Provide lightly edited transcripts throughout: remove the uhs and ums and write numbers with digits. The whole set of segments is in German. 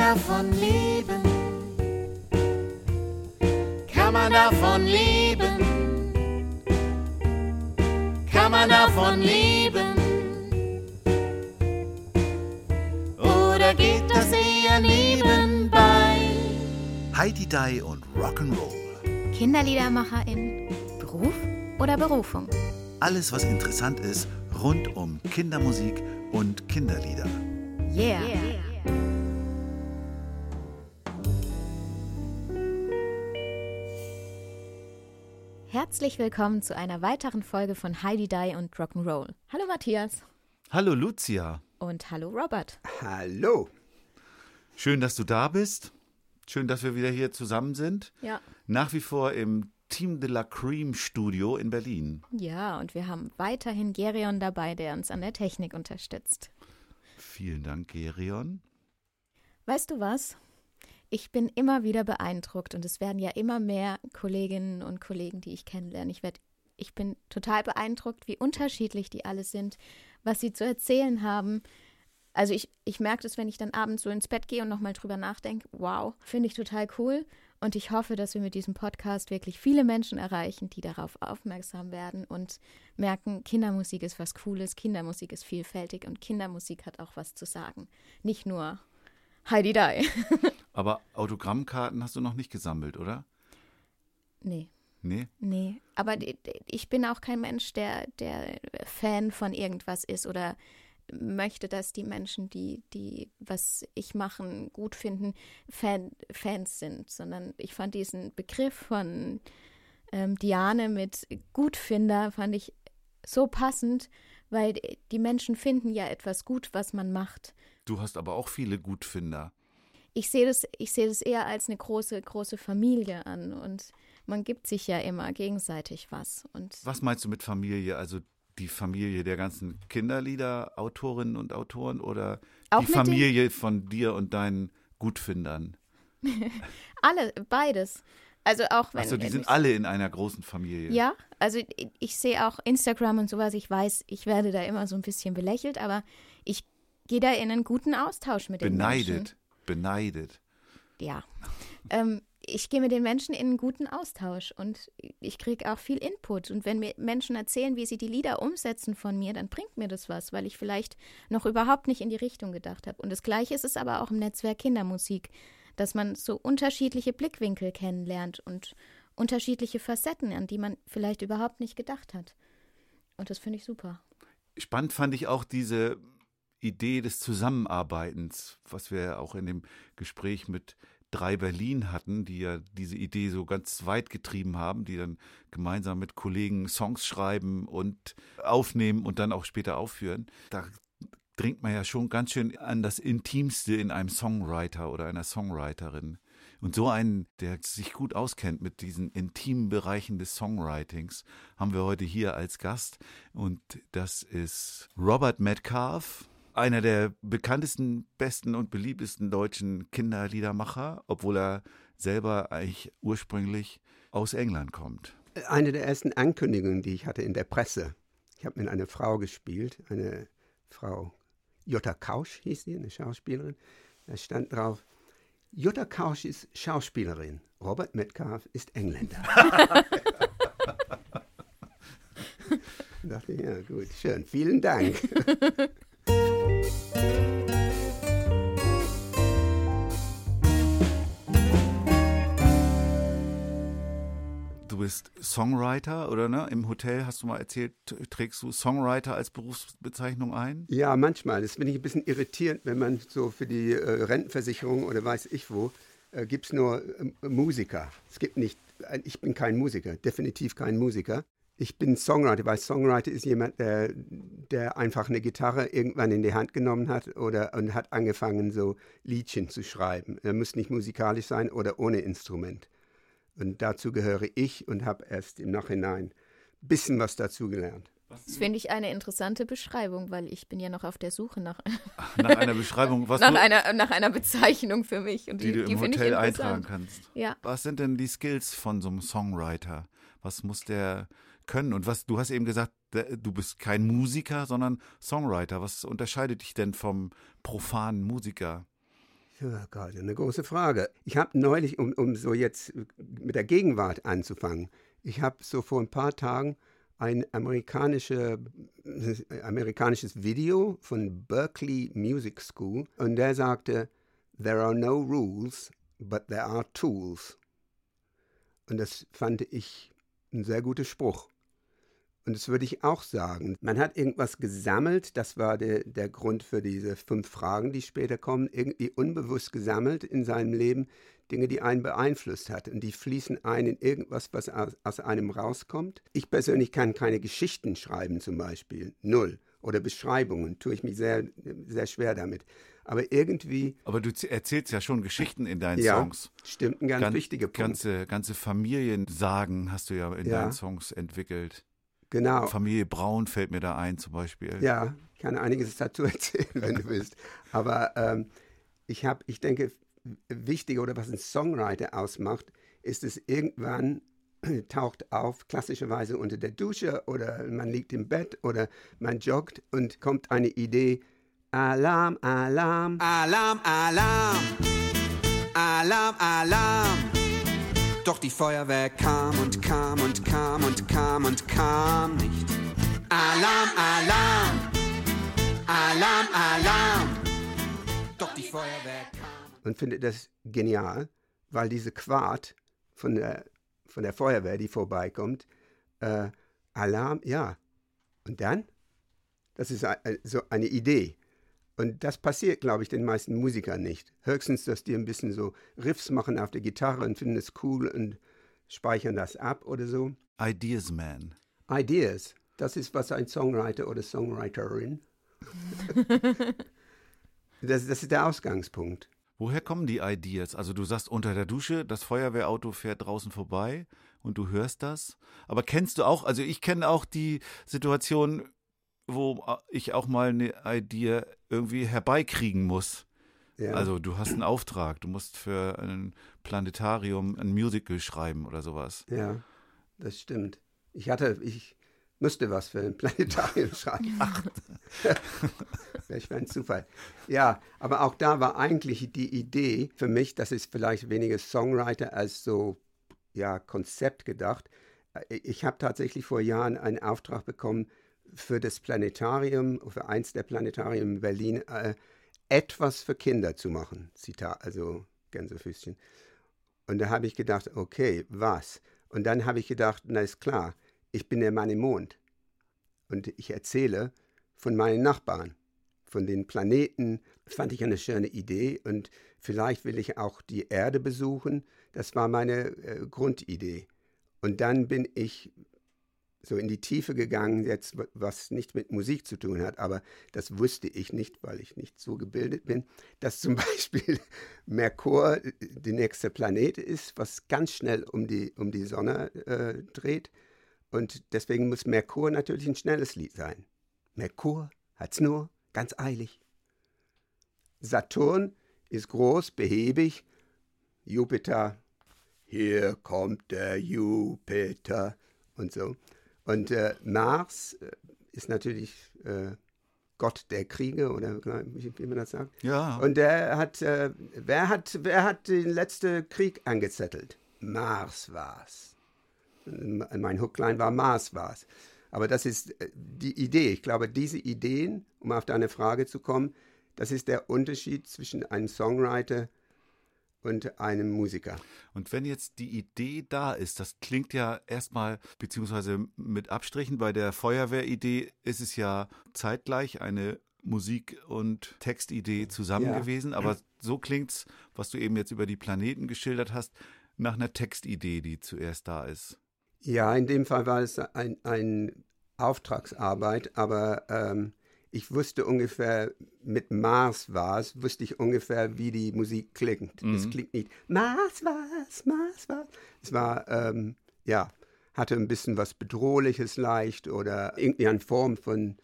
davon leben? Kann man davon leben? Kann man davon leben? Oder geht das eher nebenbei? Hi-Di-Di und Rock'n'Roll. Kinderliedermacherin, Beruf oder Berufung? Alles, was interessant ist, rund um Kindermusik und Kinderlieder. Yeah. Herzlich willkommen zu einer weiteren Folge von Hi-Di-Di und Rock'n'Roll. Hallo Matthias. Hallo Lucia. Und hallo Robert. Hallo. Schön, dass du da bist. Schön, dass wir wieder hier zusammen sind. Ja. Nach wie vor im Team de la Cream Studio in Berlin. Ja, und wir haben weiterhin Gerion dabei, der uns an der Technik unterstützt. Vielen Dank, Gerion. Weißt du was? Ich bin immer wieder beeindruckt und es werden ja immer mehr Kolleginnen und Kollegen, die ich kennenlerne. Ich bin total beeindruckt, wie unterschiedlich die alle sind, was sie zu erzählen haben. Also ich merke das, wenn ich dann abends so ins Bett gehe und nochmal drüber nachdenke. Wow, finde ich total cool. Und ich hoffe, dass wir mit diesem Podcast wirklich viele Menschen erreichen, die darauf aufmerksam werden und merken, Kindermusik ist was Cooles, Kindermusik ist vielfältig und Kindermusik hat auch was zu sagen. Nicht nur Hi-Di-Di. Aber Autogrammkarten hast du noch nicht gesammelt, oder? Nee. Nee? Aber ich bin auch kein Mensch, der Fan von irgendwas ist oder möchte, dass die Menschen, die was ich machen, gut finden, Fans sind, sondern ich fand diesen Begriff von Diane mit Gutfinder, fand ich so passend, weil die Menschen finden ja etwas gut, was man macht. Du hast aber auch viele Gutfinder. Ich sehe das eher als eine große Familie an und man gibt sich ja immer gegenseitig was. Und Was meinst du mit Familie? Also die Familie der ganzen Kinderlieder-Autorinnen und Autoren oder auch die Familie von dir und deinen Gutfindern? Alle, beides. Also auch wenn. Achso, die sind alle in einer großen Familie. Ja, also ich sehe auch Instagram und sowas. Ich weiß, ich werde da immer so ein bisschen belächelt, aber ich gehe da in einen guten Austausch mit den Menschen. Beneidet. Ja. Ich gehe mit den Menschen in einen guten Austausch und ich kriege auch viel Input. Und wenn mir Menschen erzählen, wie sie die Lieder umsetzen von mir, dann bringt mir das was, weil ich vielleicht noch überhaupt nicht in die Richtung gedacht habe. Und das Gleiche ist es aber auch im Netzwerk Kindermusik, dass man so unterschiedliche Blickwinkel kennenlernt und unterschiedliche Facetten, an die man vielleicht überhaupt nicht gedacht hat. Und das finde ich super. Spannend fand ich auch diese Idee des Zusammenarbeitens, was wir auch in dem Gespräch mit 3 Berlin hatten, die ja diese Idee so ganz weit getrieben haben, die dann gemeinsam mit Kollegen Songs schreiben und aufnehmen und dann auch später aufführen. Da dringt man ja schon ganz schön an das Intimste in einem Songwriter oder einer Songwriterin. Und so einen, der sich gut auskennt mit diesen intimen Bereichen des Songwritings, haben wir heute hier als Gast. Und das ist Robert Metcalfe, einer der bekanntesten, besten und beliebtesten deutschen Kinderliedermacher, obwohl er selber eigentlich ursprünglich aus England kommt. Eine der ersten Ankündigungen, die ich hatte in der Presse. Ich habe mit einer Frau gespielt, eine Frau, Jutta Kausch hieß sie, eine Schauspielerin. Da stand drauf, Jutta Kausch ist Schauspielerin, Robert Metcalfe ist Engländer. Ich dachte, ja gut, schön, vielen Dank. Du bist Songwriter, oder ne? Im Hotel, hast du mal erzählt, trägst du Songwriter als Berufsbezeichnung ein? Ja, manchmal. Das bin ich ein bisschen irritiert, wenn man so für die Rentenversicherung oder weiß ich wo, gibt es nur Musiker. Es gibt nicht, ich bin kein Musiker, definitiv kein Musiker. Ich bin Songwriter, weil Songwriter ist jemand, der einfach eine Gitarre irgendwann in die Hand genommen hat und hat angefangen, so Liedchen zu schreiben. Er muss nicht musikalisch sein oder ohne Instrument. Und dazu gehöre ich und habe erst im Nachhinein ein bisschen was dazu gelernt. Das finde ich eine interessante Beschreibung, weil ich bin ja noch auf der Suche nach einer Beschreibung, was nach einer Bezeichnung für mich. Und die du im Hotel eintragen kannst. Ja. Was sind denn die Skills von so einem Songwriter? Was muss der können? Und du hast eben gesagt, du bist kein Musiker, sondern Songwriter. Was unterscheidet dich denn vom profanen Musiker? Ja, Gott, eine große Frage. Ich habe neulich, um so jetzt mit der Gegenwart anzufangen, ich habe so vor ein paar Tagen ein amerikanisches Video von Berklee Music School und der sagte, there are no rules, but there are tools. Und das fand ich ein sehr guter Spruch. Und das würde ich auch sagen. Man hat irgendwas gesammelt, das war der Grund für diese 5 Fragen, die später kommen, irgendwie unbewusst gesammelt in seinem Leben, Dinge, die einen beeinflusst hat. Und die fließen ein in irgendwas, was aus einem rauskommt. Ich persönlich kann keine Geschichten schreiben zum Beispiel, 0. Oder Beschreibungen, tue ich mich sehr, sehr schwer damit. Aber irgendwie... Aber du erzählst ja schon Geschichten in deinen ja, Songs. Stimmt, ein ganz wichtiger Punkt. Ganze Familiensagen hast du ja in deinen Songs entwickelt. Genau. Familie Braun fällt mir da ein zum Beispiel. Ja, ich kann einiges dazu erzählen, wenn du willst. Aber ich denke, wichtig oder was ein Songwriter ausmacht, ist es irgendwann taucht auf, klassischerweise unter der Dusche oder man liegt im Bett oder man joggt und kommt eine Idee, Alarm, Alarm, Alarm, Alarm, Alarm, Alarm. Doch die Feuerwehr kam und kam und kam und kam und kam nicht. Alarm, Alarm, Alarm, Alarm. Doch die Feuerwehr kam. Und finde das genial, weil diese Quart von der Feuerwehr, die vorbeikommt, Alarm, ja. Und dann? Das ist so eine Idee. Und das passiert, glaube ich, den meisten Musikern nicht. Höchstens, dass die ein bisschen so Riffs machen auf der Gitarre und finden es cool und speichern das ab oder so. Ideas Man. Ideas, das ist, was ein Songwriter oder Songwriterin. das ist der Ausgangspunkt. Woher kommen die Ideas? Also du sagst unter der Dusche, das Feuerwehrauto fährt draußen vorbei und du hörst das. Aber kennst du auch, also ich kenne auch die Situation, wo ich auch mal eine Idee irgendwie herbeikriegen muss. Ja. Also du hast einen Auftrag, du musst für ein Planetarium ein Musical schreiben oder sowas. Ja, das stimmt. Ich müsste was für ein Planetarium schreiben. Ach. Das wäre ein Zufall. Ja, aber auch da war eigentlich die Idee für mich, das ist vielleicht weniger Songwriter als so, ja, Konzept gedacht. Ich habe tatsächlich vor Jahren einen Auftrag bekommen, für das Planetarium, für eins der Planetarien in Berlin, etwas für Kinder zu machen. Zitat, also Gänsefüßchen. Und da habe ich gedacht, okay, was? Und dann habe ich gedacht, na ist klar, ich bin der Mann im Mond. Und ich erzähle von meinen Nachbarn, von den Planeten. Das fand ich eine schöne Idee. Und vielleicht will ich auch die Erde besuchen. Das war meine Grundidee. Und dann bin ich so in die Tiefe gegangen, jetzt was nicht mit Musik zu tun hat, aber das wusste ich nicht, weil ich nicht so gebildet bin, dass zum Beispiel Merkur der nächste Planet ist, was ganz schnell um die Sonne dreht. Und deswegen muss Merkur natürlich ein schnelles Lied sein. Merkur hat's nur ganz eilig. Saturn ist groß, behäbig. Jupiter, hier kommt der Jupiter und so. Und Mars ist natürlich Gott der Kriege oder wie man das sagt. Ja. Und der hat, wer hat den letzten Krieg angezettelt? Mars war's. Mein Hookline war Mars war's. Aber das ist die Idee. Ich glaube, diese Ideen, um auf deine Frage zu kommen, das ist der Unterschied zwischen einem Songwriter und einem Musiker. Und wenn jetzt die Idee da ist, das klingt ja erstmal, beziehungsweise mit Abstrichen, bei der Feuerwehridee ist es ja zeitgleich eine Musik- und Textidee zusammen gewesen, aber so klingt's, was du eben jetzt über die Planeten geschildert hast, nach einer Textidee, die zuerst da ist. Ja, in dem Fall war es eine Auftragsarbeit, aber ich wusste ungefähr, mit Mars war's, wusste ich ungefähr, wie die Musik klingt. Es klingt nicht Mars war's, Mars war's. Es war, hatte ein bisschen was Bedrohliches leicht oder irgendwie eine Form von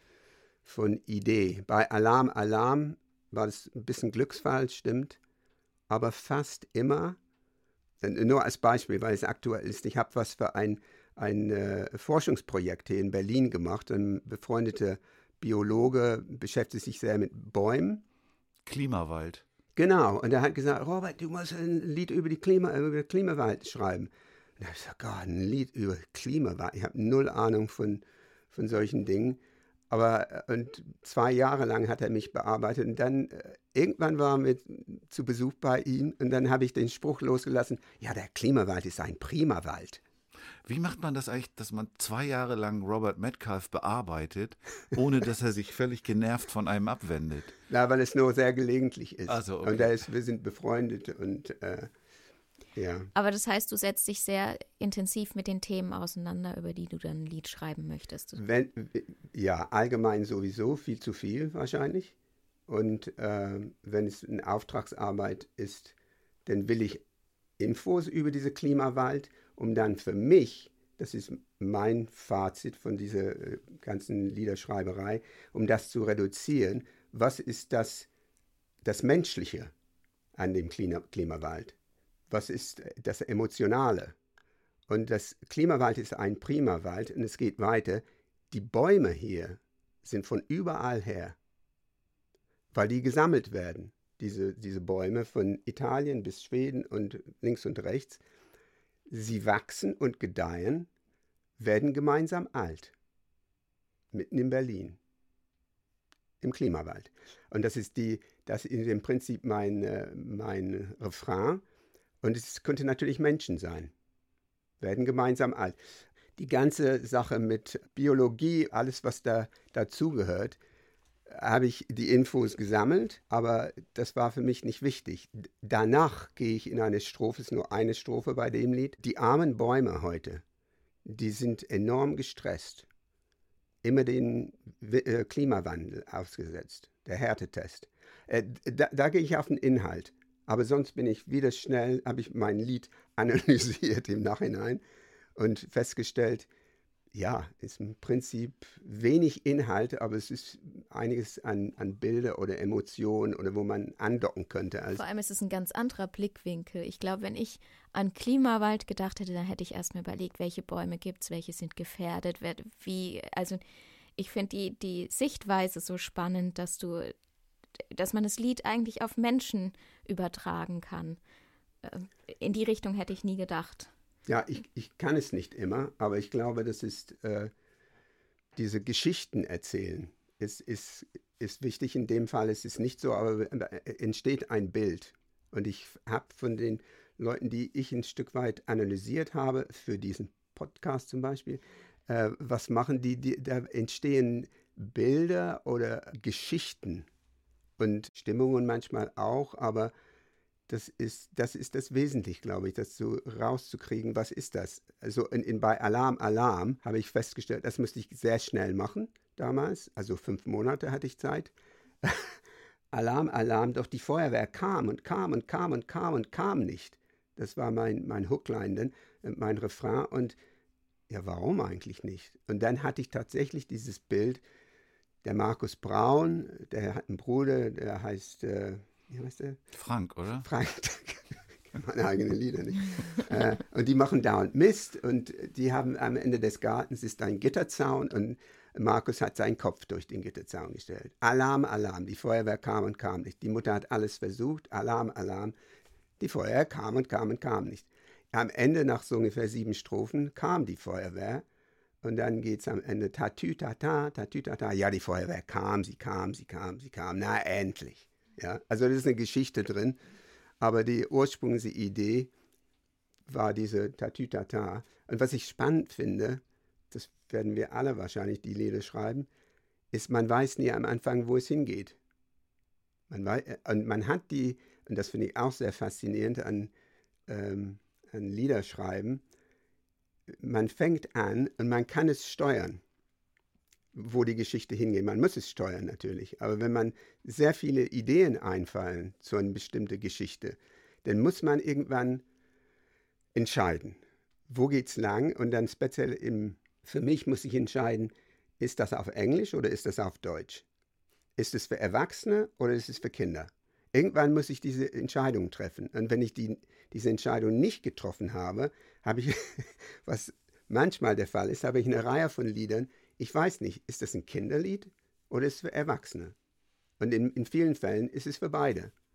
Idee. Bei Alarm, Alarm war das ein bisschen Glücksfall, stimmt, aber fast immer, nur als Beispiel, weil es aktuell ist, ich habe was für ein Forschungsprojekt hier in Berlin gemacht, ein befreundeter Biologe beschäftigt sich sehr mit Bäumen. Klimawald. Genau, und er hat gesagt, Robert, du musst ein Lied über den Klimawald schreiben. Und da habe ich gesagt, Gott, ein Lied über Klimawald. Ich habe null Ahnung von solchen Dingen. Aber und 2 Jahre lang hat er mich bearbeitet. Und dann irgendwann waren wir zu Besuch bei ihm. Und dann habe ich den Spruch losgelassen, ja, der Klimawald ist ein Primawald. Wie macht man das eigentlich, dass man 2 Jahre lang Robert Metcalfe bearbeitet, ohne dass er sich völlig genervt von einem abwendet? Na, weil es nur sehr gelegentlich ist. Also, okay. Und wir sind befreundet und ja. Aber das heißt, du setzt dich sehr intensiv mit den Themen auseinander, über die du dann ein Lied schreiben möchtest. Ja, allgemein sowieso, viel zu viel wahrscheinlich. Und wenn es eine Auftragsarbeit ist, dann will ich Infos über diese Klimawald, um dann für mich, das ist mein Fazit von dieser ganzen Liederschreiberei, um das zu reduzieren, was ist das Menschliche an dem Klimawald? Was ist das Emotionale? Und das Klimawald ist ein Primawald und es geht weiter. Die Bäume hier sind von überall her, weil die gesammelt werden. Diese Bäume von Italien bis Schweden und links und rechts, sie wachsen und gedeihen, werden gemeinsam alt. Mitten in Berlin. Im Klimawald. Und das ist im Prinzip mein Refrain. Und es könnte natürlich Menschen sein. Werden gemeinsam alt. Die ganze Sache mit Biologie, alles was dazugehört, habe ich die Infos gesammelt, aber das war für mich nicht wichtig. Danach gehe ich in eine Strophe, es ist nur eine Strophe bei dem Lied. Die armen Bäume heute, die sind enorm gestresst. Immer den Klimawandel ausgesetzt, der Härtetest. Da gehe ich auf den Inhalt. Aber sonst habe ich mein Lied analysiert im Nachhinein und festgestellt, ja, ist im Prinzip wenig Inhalt, aber es ist einiges an Bilder oder Emotionen oder wo man andocken könnte. Vor allem ist es ein ganz anderer Blickwinkel. Ich glaube, wenn ich an Klimawald gedacht hätte, dann hätte ich erstmal überlegt, welche Bäume gibt es, welche sind gefährdet, also ich finde die Sichtweise so spannend, dass man das Lied eigentlich auf Menschen übertragen kann. In die Richtung hätte ich nie gedacht. Ja, ich kann es nicht immer, aber ich glaube, das ist diese Geschichten erzählen. Ist wichtig in dem Fall, es ist nicht so, aber entsteht ein Bild. Und ich habe von den Leuten, die ich ein Stück weit analysiert habe, für diesen Podcast zum Beispiel, was machen die? Da entstehen Bilder oder Geschichten und Stimmungen manchmal auch, aber das ist das Wesentliche, glaube ich, das so rauszukriegen, was ist das? Also bei Alarm, Alarm habe ich festgestellt, das musste ich sehr schnell machen damals, also 5 Monate hatte ich Zeit. Alarm, Alarm, doch die Feuerwehr kam und kam und kam und kam und kam nicht. Das war mein Hookline, dann, mein Refrain und ja, warum eigentlich nicht? Und dann hatte ich tatsächlich dieses Bild, der Markus Braun, der hat einen Bruder, der heißt, wie heißt der? Frank, oder? Frank, kann meine eigenen Lieder nicht. Und die machen dauernd Mist und die haben am Ende des Gartens ist ein Gitterzaun und Markus hat seinen Kopf durch den Gitterzaun gestellt. Alarm, Alarm, die Feuerwehr kam und kam nicht. Die Mutter hat alles versucht, Alarm, Alarm, die Feuerwehr kam und kam und kam nicht. Am Ende, nach so ungefähr 7 Strophen, kam die Feuerwehr und dann geht es am Ende tatütata, tatütata. Ja, die Feuerwehr kam, sie kam, na endlich. Ja, also das ist eine Geschichte drin, aber die ursprüngliche Idee war diese tatütata. Und was ich spannend finde, das werden wir alle wahrscheinlich die Lieder schreiben, ist, man weiß nie am Anfang, wo es hingeht. Man hat und das finde ich auch sehr faszinierend an Liederschreiben, man fängt an und man kann es steuern, wo die Geschichte hingeht. Man muss es steuern natürlich, aber wenn man sehr viele Ideen einfallen zu einer bestimmten Geschichte, dann muss man irgendwann entscheiden, wo geht's lang und dann speziell für mich muss ich entscheiden, ist das auf Englisch oder ist das auf Deutsch? Ist es für Erwachsene oder ist es für Kinder? Irgendwann muss ich diese Entscheidung treffen. Und wenn ich diese Entscheidung nicht getroffen habe, habe ich, was manchmal der Fall ist, habe ich eine Reihe von Liedern. Ich weiß nicht, ist das ein Kinderlied oder ist es für Erwachsene? Und in vielen Fällen ist es für beide.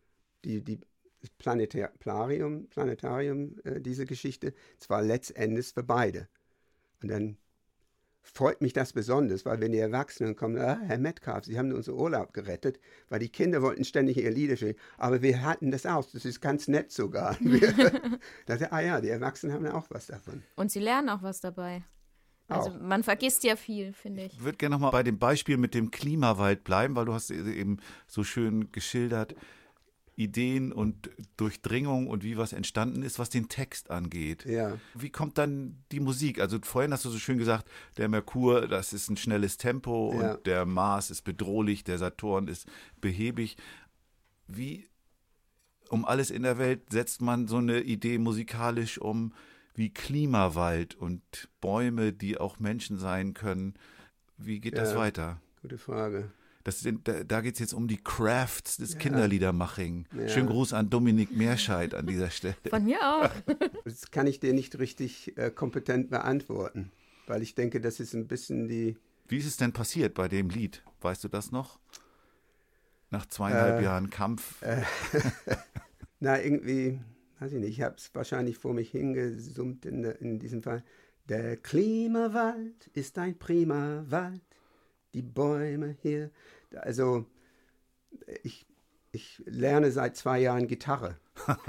die Planetarium, diese Geschichte, zwar letztendlich für beide. Und dann freut mich das besonders, weil wenn die Erwachsenen kommen, Herr Metcalf, Sie haben unseren Urlaub gerettet, weil die Kinder wollten ständig ihr Lieder spielen, aber wir halten das aus, das ist ganz nett sogar. Die Erwachsenen haben auch was davon. Und sie lernen auch was dabei. Also man vergisst ja viel, finde ich. Ich würde gerne nochmal bei dem Beispiel mit dem Klimawald bleiben, weil du hast eben so schön geschildert, Ideen und Durchdringung und wie was entstanden ist, was den Text angeht. Ja. Wie kommt dann die Musik? Also vorhin hast du so schön gesagt, der Merkur, das ist ein schnelles Tempo und der Mars ist bedrohlich, der Saturn ist behäbig. Wie um alles in der Welt setzt man so eine Idee musikalisch um wie Klimawald und Bäume, die auch Menschen sein können? Wie geht das weiter? Gute Frage. Da geht es jetzt um die Crafts des Kinderliedermaching. Ja. Schönen Gruß an Dominik Meerscheid an dieser Stelle. Von mir auch. Das kann ich dir nicht richtig kompetent beantworten, weil ich denke, das ist ein bisschen die... Wie ist es denn passiert bei dem Lied? Weißt du das noch? Nach 2,5 Jahren Kampf? Na, irgendwie, weiß ich nicht, ich habe es wahrscheinlich vor mich hingesummt in diesem Fall. Der Klimawald ist ein prima Wald, die Bäume hier... Also, ich lerne seit 2 Jahren Gitarre.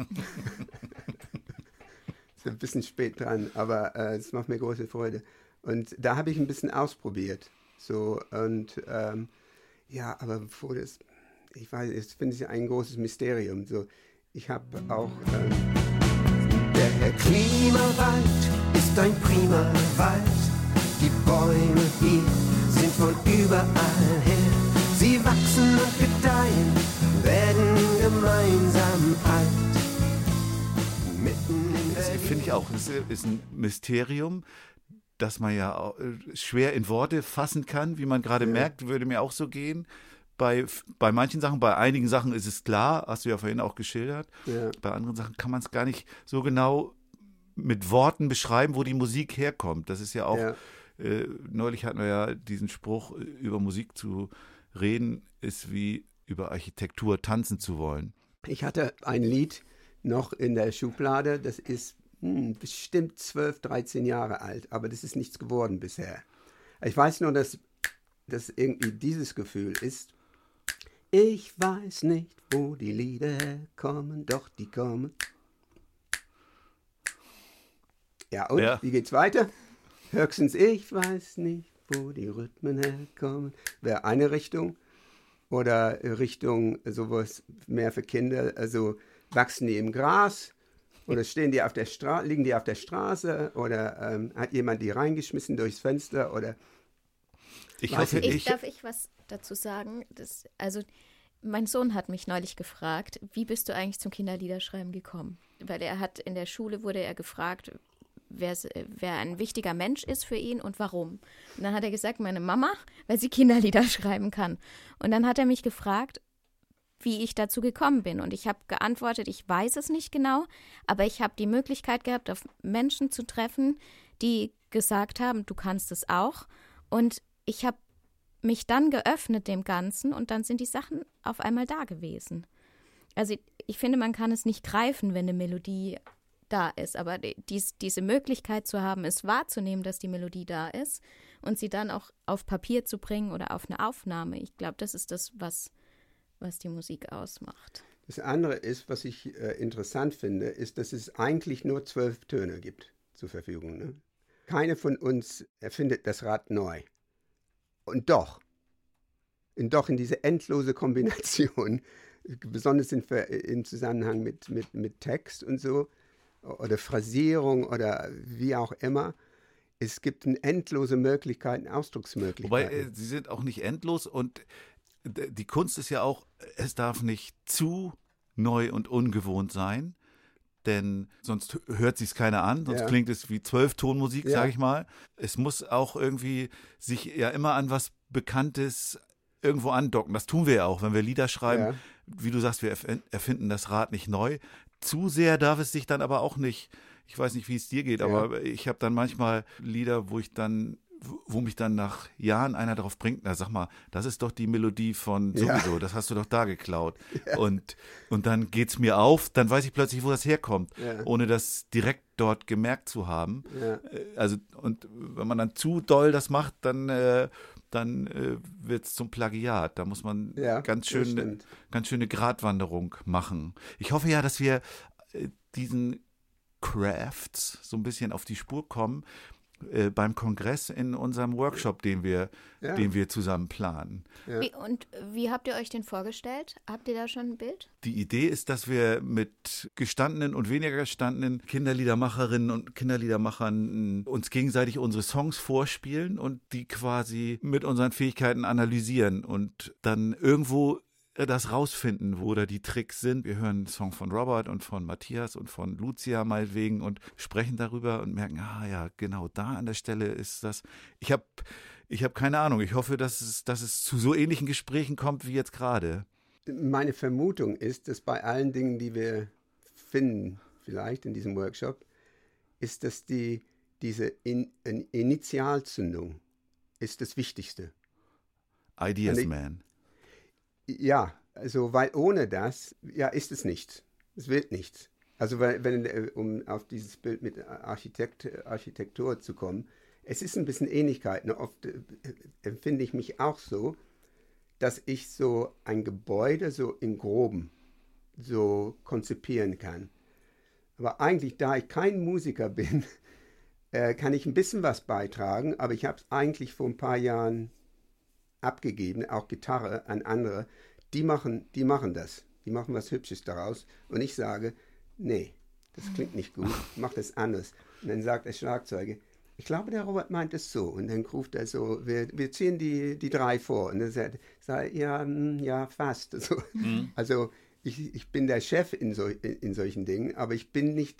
Ist ein bisschen spät dran, aber es macht mir große Freude. Und da habe ich ein bisschen ausprobiert. So, und aber bevor das, ich weiß, das finde ich ein großes Mysterium. So, ich habe auch... Der Klimawald ist ein prima Wald. Die Bäume hier sind von überall her. Sie wachsen und gedeihen, werden gemeinsam alt. Mitten in Das finde ich auch. Das ist ein Mysterium, das man ja auch schwer in Worte fassen kann, wie man gerade merkt, würde mir auch so gehen. Bei manchen Sachen, bei einigen Sachen ist es klar, hast du ja vorhin auch geschildert. Ja. Bei anderen Sachen kann man es gar nicht so genau mit Worten beschreiben, wo die Musik herkommt. Das ist ja auch, neulich hatten wir ja diesen Spruch, über Musik zu reden ist wie über Architektur tanzen zu wollen. Ich hatte ein Lied noch in der Schublade, das ist bestimmt 12, 13 Jahre alt, aber das ist nichts geworden bisher. Ich weiß nur, dass irgendwie dieses Gefühl ist, ich weiß nicht, wo die Lieder herkommen, doch die kommen. Ja, und wie geht's weiter? Höchstens, ich weiß nicht, wo die Rhythmen herkommen. Wäre eine Richtung. Oder Richtung sowas mehr für Kinder. Also wachsen die im Gras? Oder liegen die auf der Straße? Oder hat jemand die reingeschmissen durchs Fenster? Oder darf ich was dazu sagen? Also mein Sohn hat mich neulich gefragt, wie bist du eigentlich zum Kinderliederschreiben gekommen? Weil in der Schule wurde er gefragt, wer ein wichtiger Mensch ist für ihn und warum. Und dann hat er gesagt, meine Mama, weil sie Kinderlieder schreiben kann. Und dann hat er mich gefragt, wie ich dazu gekommen bin. Und ich habe geantwortet, ich weiß es nicht genau, aber ich habe die Möglichkeit gehabt, auf Menschen zu treffen, die gesagt haben, du kannst es auch. Und ich habe mich dann geöffnet dem Ganzen und dann sind die Sachen auf einmal da gewesen. Also ich finde, man kann es nicht greifen, wenn eine Melodie da ist, aber diese Möglichkeit zu haben, es wahrzunehmen, dass die Melodie da ist und sie dann auch auf Papier zu bringen oder auf eine Aufnahme, ich glaube, das ist das, was die Musik ausmacht. Das andere ist, was ich interessant finde, ist, dass es eigentlich nur 12 Töne gibt zur Verfügung. Ne? Keiner von uns erfindet das Rad neu. Und doch in diese endlose Kombination, besonders im Zusammenhang mit Text und so, oder Phrasierung oder wie auch immer. Es gibt endlose Möglichkeiten, Ausdrucksmöglichkeiten. Wobei, sie sind auch nicht endlos und die Kunst ist ja auch, es darf nicht zu neu und ungewohnt sein, denn sonst hört sich es keiner an, sonst klingt es wie 12-Ton-Musik, sage ich mal. Es muss auch irgendwie sich ja immer an was Bekanntes irgendwo andocken. Das tun wir ja auch, wenn wir Lieder schreiben. Ja. Wie du sagst, wir erfinden das Rad nicht neu. Zu sehr darf es sich dann aber auch nicht, ich weiß nicht, wie es dir geht, aber ich habe dann manchmal Lieder, wo ich dann wo mich dann nach Jahren einer darauf bringt, na sag mal, das ist doch die Melodie von sowieso, das hast du doch da geklaut. Ja. Und dann geht's mir auf, dann weiß ich plötzlich, wo das herkommt, ohne das direkt dort gemerkt zu haben. Ja. Also, und wenn man dann zu doll das macht, dann wird's zum Plagiat. Da muss man ganz schöne Gratwanderung machen. Ich hoffe ja, dass wir diesen Crafts so ein bisschen auf die Spur kommen, beim Kongress in unserem Workshop, den wir zusammen planen. Ja. Wie habt ihr euch den vorgestellt? Habt ihr da schon ein Bild? Die Idee ist, dass wir mit gestandenen und weniger gestandenen Kinderliedermacherinnen und Kinderliedermachern uns gegenseitig unsere Songs vorspielen und die quasi mit unseren Fähigkeiten analysieren und dann irgendwo das rausfinden, wo da die Tricks sind. Wir hören einen Song von Robert und von Matthias und von Lucia meinetwegen und sprechen darüber und merken, ja, genau da an der Stelle ist das. Ich hab keine Ahnung. Ich hoffe, dass es zu so ähnlichen Gesprächen kommt wie jetzt gerade. Meine Vermutung ist, dass bei allen Dingen, die wir finden, vielleicht in diesem Workshop, ist, dass diese Initialzündung ist das Wichtigste. Ideas Man. Ja, also weil ohne das, ist es nichts. Es wird nichts. Also um auf dieses Bild mit Architektur zu kommen, es ist ein bisschen Ähnlichkeit. Oft empfinde ich mich auch so, dass ich so ein Gebäude so im Groben so konzipieren kann. Aber eigentlich, da ich kein Musiker bin, kann ich ein bisschen was beitragen, aber ich habe es eigentlich vor ein paar Jahren abgegeben, auch Gitarre an andere, die machen das. Die machen was Hübsches daraus. Und ich sage, nee, das klingt nicht gut, mach das anders. Und dann sagt der Schlagzeuger, ich glaube, der Robert meint es so. Und dann ruft er so, wir ziehen die 3 vor. Und dann sagt er, ja, fast. So. Mhm. Also ich bin der Chef in solchen Dingen, aber ich bin nicht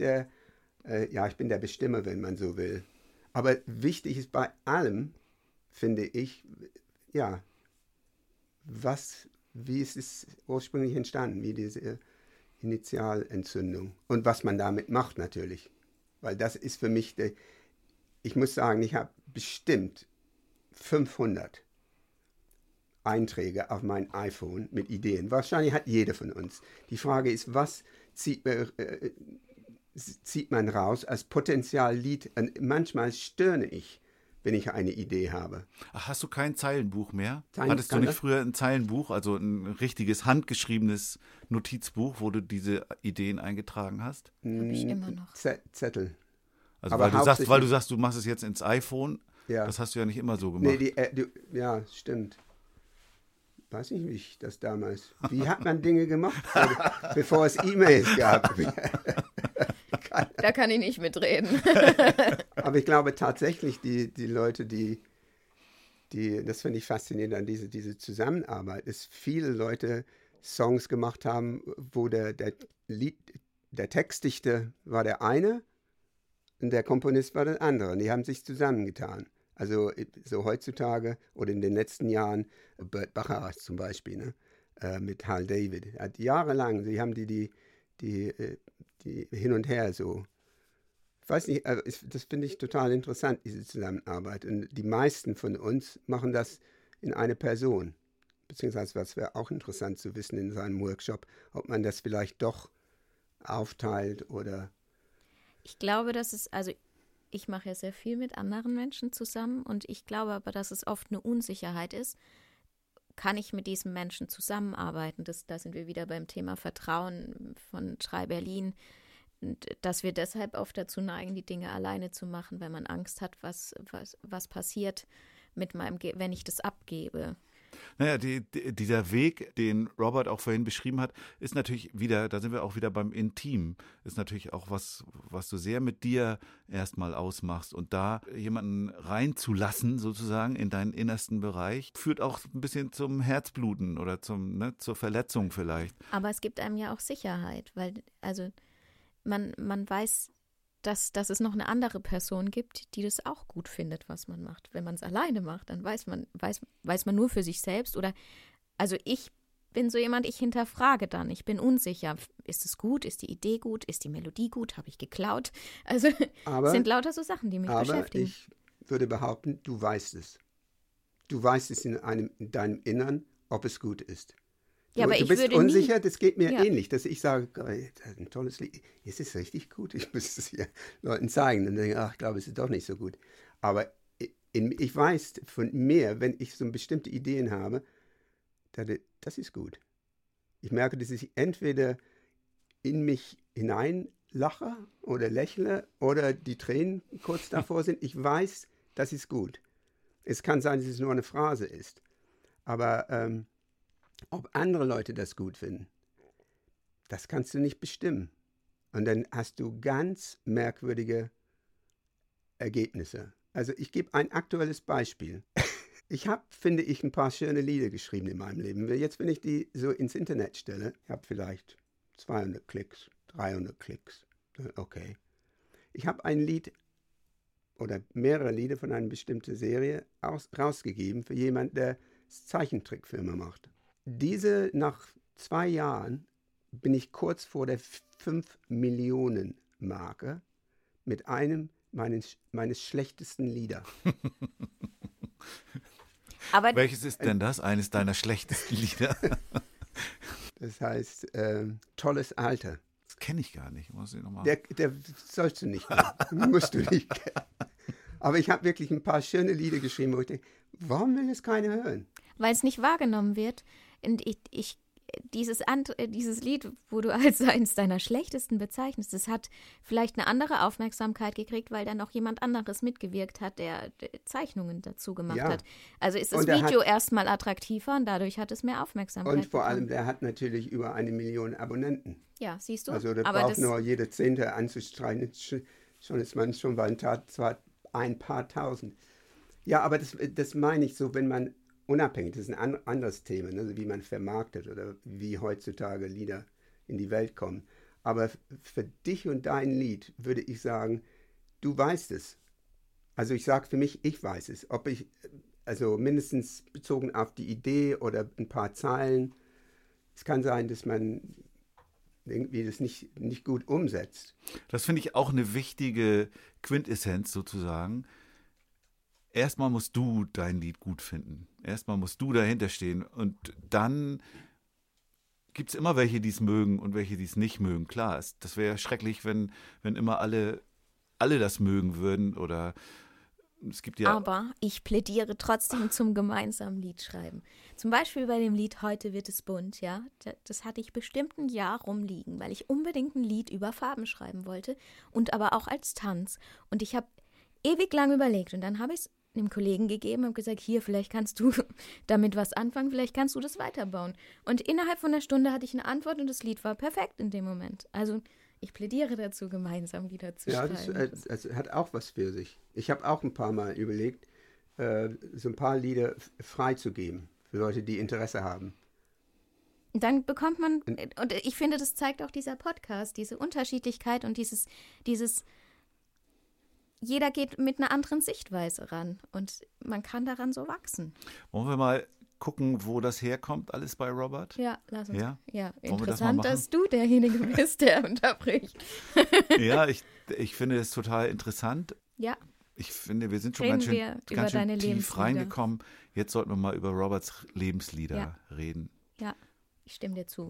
ich bin der Bestimmer, wenn man so will. Aber wichtig ist bei allem, finde ich, wie ist es ursprünglich entstanden, wie diese Initialentzündung und was man damit macht natürlich. Weil das ist für mich, ich muss sagen, ich habe bestimmt 500 Einträge auf mein iPhone mit Ideen. Wahrscheinlich hat jeder von uns. Die Frage ist, was zieht man raus als Potenziallied? Und manchmal stöhne ich, wenn ich eine Idee habe. Ach, hast du kein Zeilenbuch mehr? Hattest du nicht früher ein Zeilenbuch, also ein richtiges handgeschriebenes Notizbuch, wo du diese Ideen eingetragen hast? Habe ich immer noch. Zettel. Also weil du sagst, du machst es jetzt ins iPhone, das hast du ja nicht immer so gemacht. Nee, ja, stimmt. Weiß nicht, wie ich das damals. Wie hat man Dinge gemacht, bevor es E-Mails gab? Da kann ich nicht mitreden. Aber ich glaube tatsächlich, die Leute, die das finde ich faszinierend an diese Zusammenarbeit, dass viele Leute Songs gemacht haben, wo der Textdichter war der eine und der Komponist war der andere. Und die haben sich zusammengetan. Also so heutzutage oder in den letzten Jahren, Burt Bacharach zum Beispiel, mit Hal David. Hat jahrelang, sie haben die hin und her so. Ich weiß nicht, das finde ich total interessant, diese Zusammenarbeit. Und die meisten von uns machen das in eine Person. Beziehungsweise, was wäre auch interessant zu wissen in seinem Workshop, ob man das vielleicht doch aufteilt oder. Ich glaube, ich mache ja sehr viel mit anderen Menschen zusammen und ich glaube aber, dass es oft eine Unsicherheit ist. Kann ich mit diesem Menschen zusammenarbeiten? Da sind wir wieder beim Thema Vertrauen von Schrei Berlin. Und dass wir deshalb oft dazu neigen, die Dinge alleine zu machen, weil man Angst hat, was passiert wenn ich das abgebe. Naja, dieser Weg, den Robert auch vorhin beschrieben hat, ist natürlich wieder, da sind wir auch wieder beim Intim, ist natürlich auch was du sehr mit dir erstmal ausmachst. Und da jemanden reinzulassen, sozusagen, in deinen innersten Bereich, führt auch ein bisschen zum Herzbluten oder zur Verletzung vielleicht. Aber es gibt einem ja auch Sicherheit, weil, also man weiß, dass es noch eine andere Person gibt, die das auch gut findet, was man macht. Wenn man es alleine macht, dann weiß man nur für sich selbst oder, also ich bin so jemand, ich hinterfrage dann, ich bin unsicher. Ist es gut? Ist die Idee gut? Ist die Melodie gut? Habe ich geklaut? Also es sind lauter so Sachen, die mich beschäftigen. Ich würde behaupten, du weißt es. Du weißt es in deinem Innern, ob es gut ist. Ja, aber du ich bist würde unsicher, das geht mir Ja. ähnlich, dass ich sage, das ist ein tolles Lied, es ist richtig gut, ich müsste es hier Leuten zeigen. Und dann denke ich, ach, ich glaube, es ist doch nicht so gut. Aber ich weiß von mir, wenn ich so bestimmte Ideen habe, das ist gut. Ich merke, dass ich entweder in mich hineinlache oder lächle oder die Tränen kurz davor sind. Ich weiß, das ist gut. Es kann sein, dass es nur eine Phrase ist. Aber ob andere Leute das gut finden, das kannst du nicht bestimmen. Und dann hast du ganz merkwürdige Ergebnisse. Also ich gebe ein aktuelles Beispiel. Ich habe, finde ich, ein paar schöne Lieder geschrieben in meinem Leben. Jetzt, wenn ich die so ins Internet stelle, ich habe vielleicht 200 Klicks, 300 Klicks. Okay. Ich habe ein Lied oder mehrere Lieder von einer bestimmten Serie rausgegeben für jemanden, der Zeichentrickfilme macht. Diese, nach 2 Jahren, bin ich kurz vor der 5 Millionen Marke mit einem meines schlechtesten Lieder. Aber Welches ist denn das? Eines deiner schlechtesten Lieder? Das heißt, tolles Alter. Das kenne ich gar nicht. Muss ich noch mal. Der sollst du nicht kennen. Musst du nicht kennen. Aber ich habe wirklich ein paar schöne Lieder geschrieben, wo ich denke, warum will es keiner hören? weil es nicht wahrgenommen wird. Und dieses Lied, wo du als eines deiner schlechtesten bezeichnest, das hat vielleicht eine andere Aufmerksamkeit gekriegt, weil da noch jemand anderes mitgewirkt hat, der Zeichnungen dazu gemacht hat. Also ist das Video erstmal attraktiver und dadurch hat es mehr Aufmerksamkeit Und vor bekommen. allem, der hat natürlich über 1 Million Abonnenten. Ja, siehst du. Also der Aber braucht nur jede Zehnte anzustreichen. Schon ist man schon bei zwar ein paar tausend. Ja, aber das meine ich so, wenn man unabhängig, das ist ein anderes Thema, ne, wie man vermarktet oder wie heutzutage Lieder in die Welt kommen. Aber für dich und dein Lied würde ich sagen, du weißt es. Also ich sage für mich, ich weiß es. Ob ich, also mindestens bezogen auf die Idee oder ein paar Zeilen. Es kann sein, dass man irgendwie das nicht gut umsetzt. Das finde ich auch eine wichtige Quintessenz sozusagen. Erstmal musst du dein Lied gut finden. Erstmal musst du dahinter stehen. Und dann gibt es immer welche, die es mögen und welche, die es nicht mögen. Klar, das wäre schrecklich, wenn immer alle das mögen würden. Oder es gibt ja. Aber ich plädiere trotzdem zum gemeinsamen Liedschreiben. Zum Beispiel bei dem Lied Heute wird es bunt, ja. Das hatte ich bestimmt ein Jahr rumliegen, weil ich unbedingt ein Lied über Farben schreiben wollte und aber auch als Tanz. Und ich habe ewig lang überlegt und dann habe ich es einem Kollegen gegeben und gesagt, hier, vielleicht kannst du damit was anfangen, vielleicht kannst du das weiterbauen. Und innerhalb von einer Stunde hatte ich eine Antwort und das Lied war perfekt in dem Moment. Also ich plädiere dazu, gemeinsam Lieder zu schreiben. Ja, das hat auch was für sich. Ich habe auch ein paar Mal überlegt, so ein paar Lieder freizugeben für Leute, die Interesse haben. Dann bekommt man, und ich finde, das zeigt auch dieser Podcast, diese Unterschiedlichkeit und dieses jeder geht mit einer anderen Sichtweise ran und man kann daran so wachsen. Wollen wir mal gucken, wo das herkommt, alles bei Robert? Ja, lass uns. Ja? Ja, Wollen wir das mal interessant, machen? dass du derjenige bist, der unterbricht. Ja, ich finde es total interessant. Ja, Ich finde, wir sind schon Reden ganz wir schön, über ganz schön deine tief Lebenslieder. reingekommen. Jetzt sollten wir mal über Roberts Lebenslieder Ja. reden. ja, ich stimme dir zu.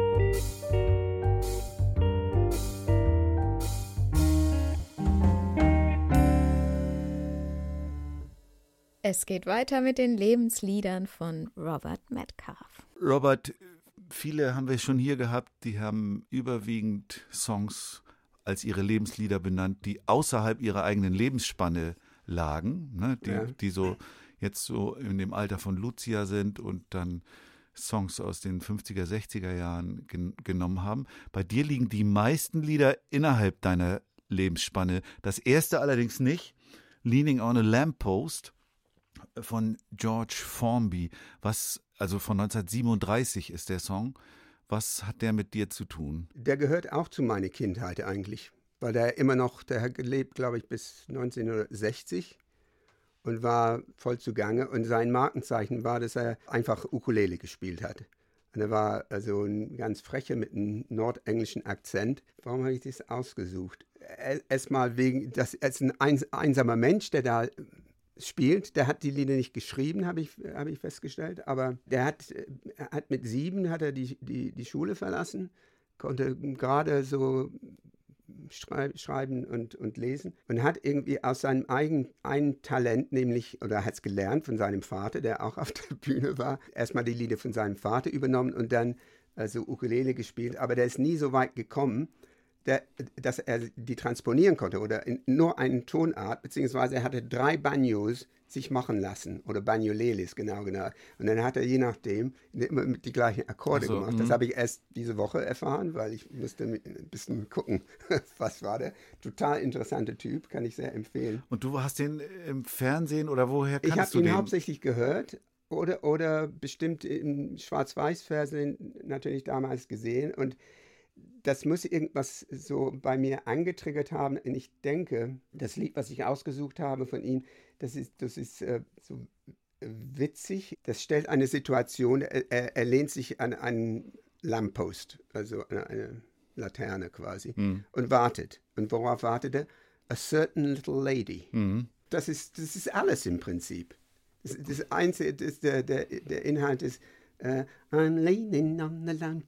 Es geht weiter mit den Lebensliedern von Robert Metcalfe. Robert, viele haben wir schon hier gehabt, die haben überwiegend Songs als ihre Lebenslieder benannt, die außerhalb ihrer eigenen Lebensspanne lagen, ne? Die so jetzt so in dem Alter von Lucia sind und dann Songs aus den 50er, 60er Jahren genommen haben. Bei dir liegen die meisten Lieder innerhalb deiner Lebensspanne. Das erste allerdings nicht, Leaning on a Lamppost von George Formby, also von 1937 ist der Song. Was hat der mit dir zu tun? Der gehört auch zu meiner Kindheit eigentlich, weil der hat gelebt, glaube ich, bis 1960 und war voll zugange. Und sein Markenzeichen war, dass er einfach Ukulele gespielt hat. Und er war also ein ganz frecher mit einem nordenglischen Akzent. Warum habe ich das ausgesucht? Erstmal wegen, er ist ein einsamer Mensch, der da spielt. Der hat die Lieder nicht geschrieben, habe ich festgestellt, aber der hat mit 7 hat er die Schule verlassen, konnte gerade so schreiben und lesen und hat irgendwie aus seinem eigenen Talent, nämlich, oder hat es gelernt von seinem Vater, der auch auf der Bühne war, erstmal die Lieder von seinem Vater übernommen und dann so Ukulele gespielt, aber der ist nie so weit gekommen, dass er die transponieren konnte oder in nur eine Tonart, beziehungsweise er hatte 3 Banjos sich machen lassen oder Banjoleles, genau. Und dann hat er je nachdem immer die gleichen Akkorde gemacht. Das habe ich erst diese Woche erfahren, weil ich musste ein bisschen gucken, was war der. Total interessanter Typ, kann ich sehr empfehlen. Und du hast den im Fernsehen oder woher kannst du den? Ich habe ihn hauptsächlich gehört oder bestimmt im Schwarz-Weiß-Fernsehen natürlich damals gesehen und das muss irgendwas so bei mir angetriggert haben. Und ich denke, das Lied, was ich ausgesucht habe von ihm, das ist so witzig. Das stellt eine Situation, er lehnt sich an einen Lamppost, also an eine Laterne quasi, und wartet. Und worauf wartet er? A certain little lady. Das ist alles im Prinzip. Das Einzige, der Inhalt ist, I'm leaning on the lamp.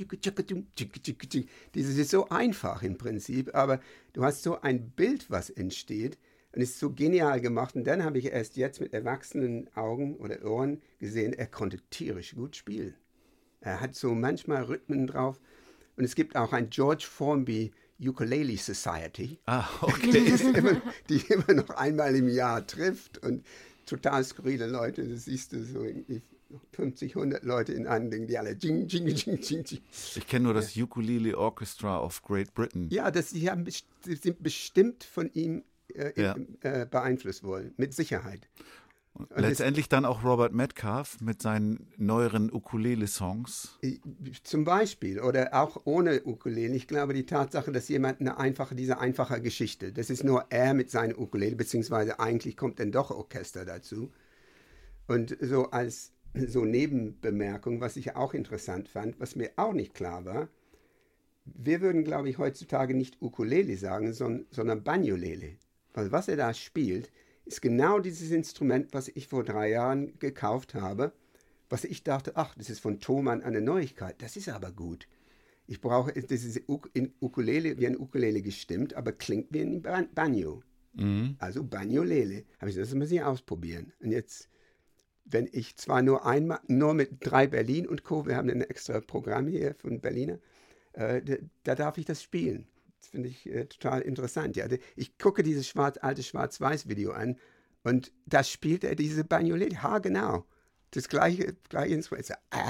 Das ist so einfach im Prinzip, aber du hast so ein Bild, was entsteht und ist so genial gemacht. Und dann habe ich erst jetzt mit erwachsenen Augen oder Ohren gesehen, er konnte tierisch gut spielen. Er hat so manchmal Rhythmen drauf. Und es gibt auch ein George Formby Ukulele Society, okay. die immer noch einmal im Jahr trifft und total skurrile Leute, das siehst du so irgendwie 50, 100 Leute in einem Ding, die alle jing, jing, jing, jing, jing. Ich kenne nur das Ukulele Orchestra of Great Britain. Ja, die sind bestimmt von ihm beeinflusst worden, mit Sicherheit. Und letztendlich dann auch Robert Metcalfe mit seinen neueren Ukulele-Songs. Zum Beispiel, oder auch ohne Ukulele. Ich glaube, die Tatsache, dass jemand diese einfache Geschichte, das ist nur er mit seinem Ukulele, beziehungsweise eigentlich kommt dann doch Orchester dazu. Und so als so Nebenbemerkung, was ich auch interessant fand, was mir auch nicht klar war, wir würden, glaube ich, heutzutage nicht Ukulele sagen, sondern Banjolele. Weil was er da spielt, ist genau dieses Instrument, was ich vor 3 Jahren gekauft habe, was ich dachte, ach, das ist von Thomann eine Neuigkeit. Das ist aber gut. Das ist in Ukulele, wie ein Ukulele gestimmt, aber klingt wie ein Banjo. Also Banjolele. Habe ich gesagt, das muss ich ausprobieren. Und jetzt, wenn ich zwar nur mit 3 Berlin und Co., wir haben ein extra Programm hier von Berliner, da darf ich das spielen. Das finde ich total interessant. Ja. Ich gucke dieses alte Schwarz-Weiß-Video an und da spielt er diese Banjolele. Genau. Das gleiche Instrument.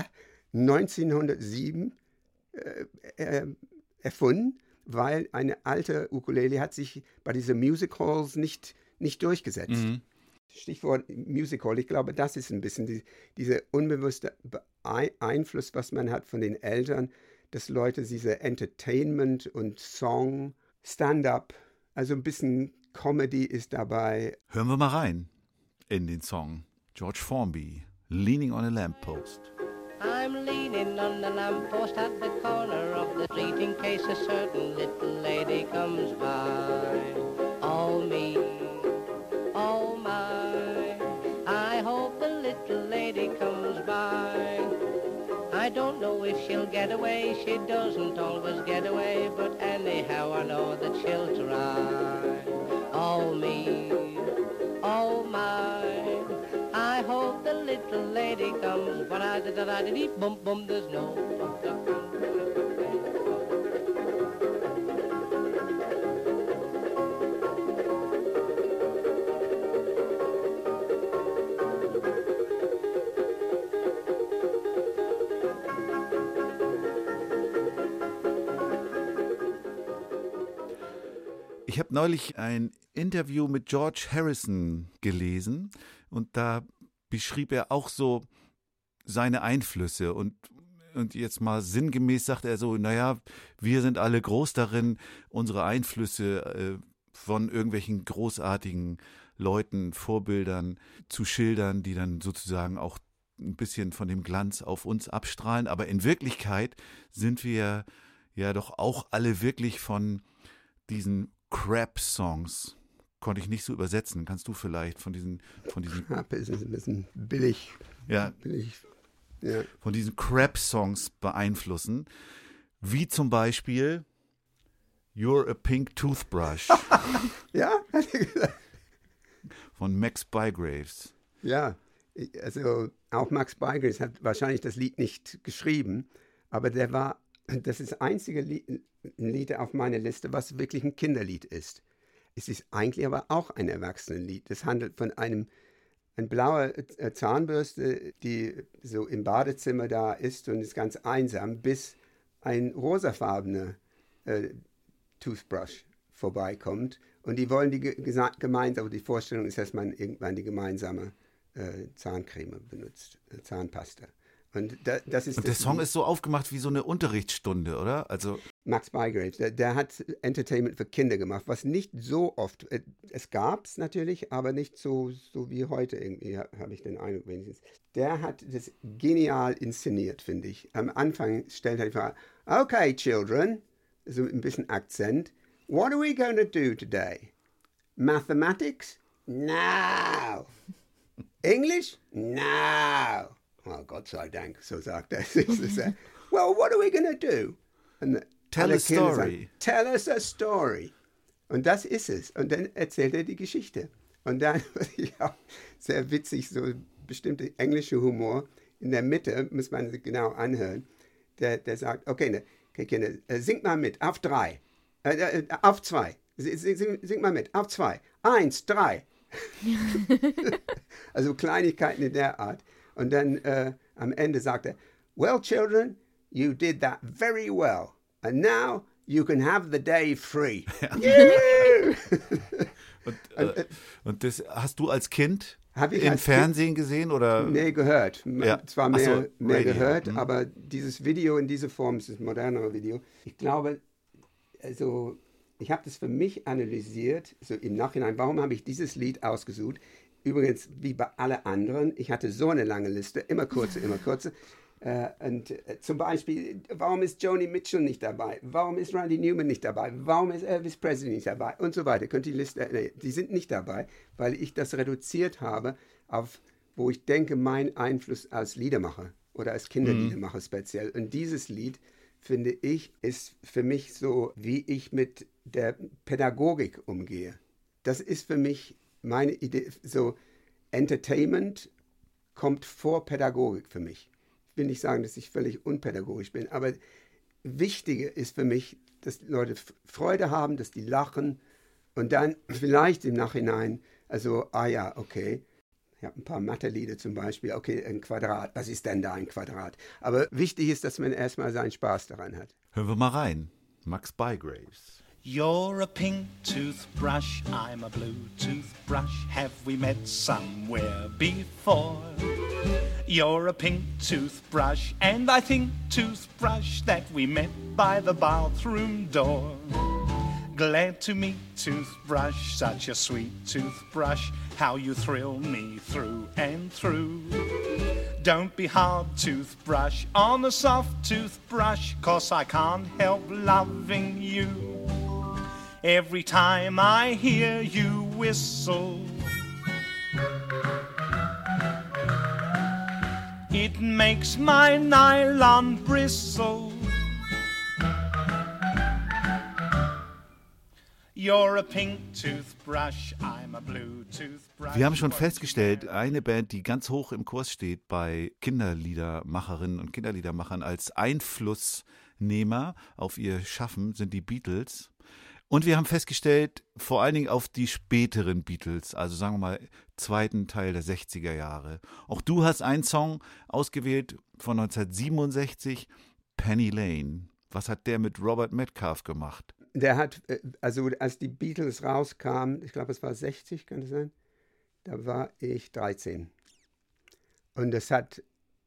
1907 erfunden, weil eine alte Ukulele hat sich bei diesen Music Halls nicht durchgesetzt. Stichwort Music Hall. Ich glaube, das ist ein bisschen dieser unbewusste Einfluss, was man hat von den Eltern, dass Leute diese Entertainment und Song, Stand-up, also ein bisschen Comedy ist dabei. Hören wir mal rein in den Song. George Formby, Leaning on a Lamppost. I'm leaning on the lamppost at the corner of the street in case a certain little lady comes by. Oh me, oh my, I hope the little lady comes by. I don't know if she'll get away, she doesn't always get away, but anyhow I know that she'll try. Oh me, oh my, I hope the little lady comes, but I did bum bum, there's no Ich habe neulich ein Interview mit George Harrison gelesen und da beschrieb er auch so seine Einflüsse und jetzt mal sinngemäß sagt er so, naja, wir sind alle groß darin, unsere Einflüsse von irgendwelchen großartigen Leuten, Vorbildern zu schildern, die dann sozusagen auch ein bisschen von dem Glanz auf uns abstrahlen, aber in Wirklichkeit sind wir ja doch auch alle wirklich von diesen Crap-Songs konnte ich nicht so übersetzen. Kannst du vielleicht von diesen Crap ist ein bisschen billig. Ja. Ja. Von diesen Crap-Songs beeinflussen, wie zum Beispiel You're a Pink Toothbrush Ja, hat er gesagt. von Max Bygraves. Ja, also auch Max Bygraves hat wahrscheinlich das Lied nicht geschrieben, aber das ist das einzige Lied auf meiner Liste, was wirklich ein Kinderlied ist. Es ist eigentlich aber auch ein Erwachsenenlied. Das handelt von eine blaue Zahnbürste, die so im Badezimmer da ist und ist ganz einsam, bis ein rosafarbener Toothbrush vorbeikommt. Und die wollen die gemeinsam, aber die Vorstellung ist, dass man irgendwann die gemeinsame Zahncreme benutzt, Zahnpasta. Und das ist. Und der Song ist so aufgemacht wie so eine Unterrichtsstunde, oder? Also Max Bygraves, der hat Entertainment für Kinder gemacht, was nicht so oft, es gab es natürlich, aber nicht so wie heute irgendwie, habe ich den Eindruck wenigstens. Der hat das genial inszeniert, finde ich. Am Anfang stellt er die Frage, okay, children, so ein bisschen Akzent, what are we going to do today? Mathematics? No. English? No. Oh, Gott sei Dank, so sagt er. Well, what are we going to do? Und Tell a story. Sagen, tell us a story. Und das ist es. Und dann erzählt er die Geschichte. Und dann, was ich auch sehr witzig, so bestimmter englischer Humor, in der Mitte, muss man sich genau anhören, der sagt, okay, Kinder, singt mal mit, auf 3, auf 2, singt mal mit, auf 2, 1, 3. Also Kleinigkeiten in der Art. Und dann am Ende sagt er, well, children, you did that very well. And now you can have the day free. Yeah. Und das hast du als Kind ich im als Fernsehen gesehen? Oder? Nee, gehört. Ja. Zwar mehr Radio. gehört, aber dieses Video in dieser Form, das ist ein modernerer Video. Ich glaube, also ich habe das für mich analysiert, so im Nachhinein, warum habe ich dieses Lied ausgesucht? Übrigens, wie bei allen anderen, ich hatte so eine lange Liste, immer kurze. Zum Beispiel, warum ist Joni Mitchell nicht dabei? Warum ist Randy Newman nicht dabei? Warum ist Elvis Presley nicht dabei? Und so weiter. Könnt die Liste, die sind nicht dabei, weil ich das reduziert habe auf, wo ich denke, mein Einfluss als Liedermacher oder als Kinderliedermacher speziell. Und dieses Lied, finde ich, ist für mich so, wie ich mit der Pädagogik umgehe. Das ist für mich meine Idee, so Entertainment kommt vor Pädagogik für mich. Ich will nicht sagen, dass ich völlig unpädagogisch bin, aber wichtiger ist für mich, dass die Leute Freude haben, dass die lachen und dann vielleicht im Nachhinein, also, okay, ich habe ein paar Mathe-Lieder zum Beispiel, okay, ein Quadrat, was ist denn da ein Quadrat? Aber wichtig ist, dass man erstmal seinen Spaß daran hat. Hören wir mal rein. Max Bygraves. You're a pink toothbrush, I'm a blue toothbrush. Have we met somewhere before? You're a pink toothbrush, and I think toothbrush that we met by the bathroom door. Glad to meet toothbrush, such a sweet toothbrush. How you thrill me through and through. Don't be hard, toothbrush, on a soft toothbrush, 'cause I can't help loving you. Every time I hear you whistle, it makes my nylon bristle. You're a pink toothbrush, I'm a blue toothbrush. Wir haben schon festgestellt, eine Band, die ganz hoch im Kurs steht bei Kinderliedermacherinnen und Kinderliedermachern als Einflussnehmer auf ihr Schaffen, sind die Beatles. Und wir haben festgestellt, vor allen Dingen auf die späteren Beatles, also sagen wir mal zweiten Teil der 60er Jahre. Auch du hast einen Song ausgewählt von 1967, Penny Lane. Was hat der mit Robert Metcalfe gemacht? Der hat, also als die Beatles rauskamen, ich glaube es war 60, kann das sein? Da war ich 13. Und das hat,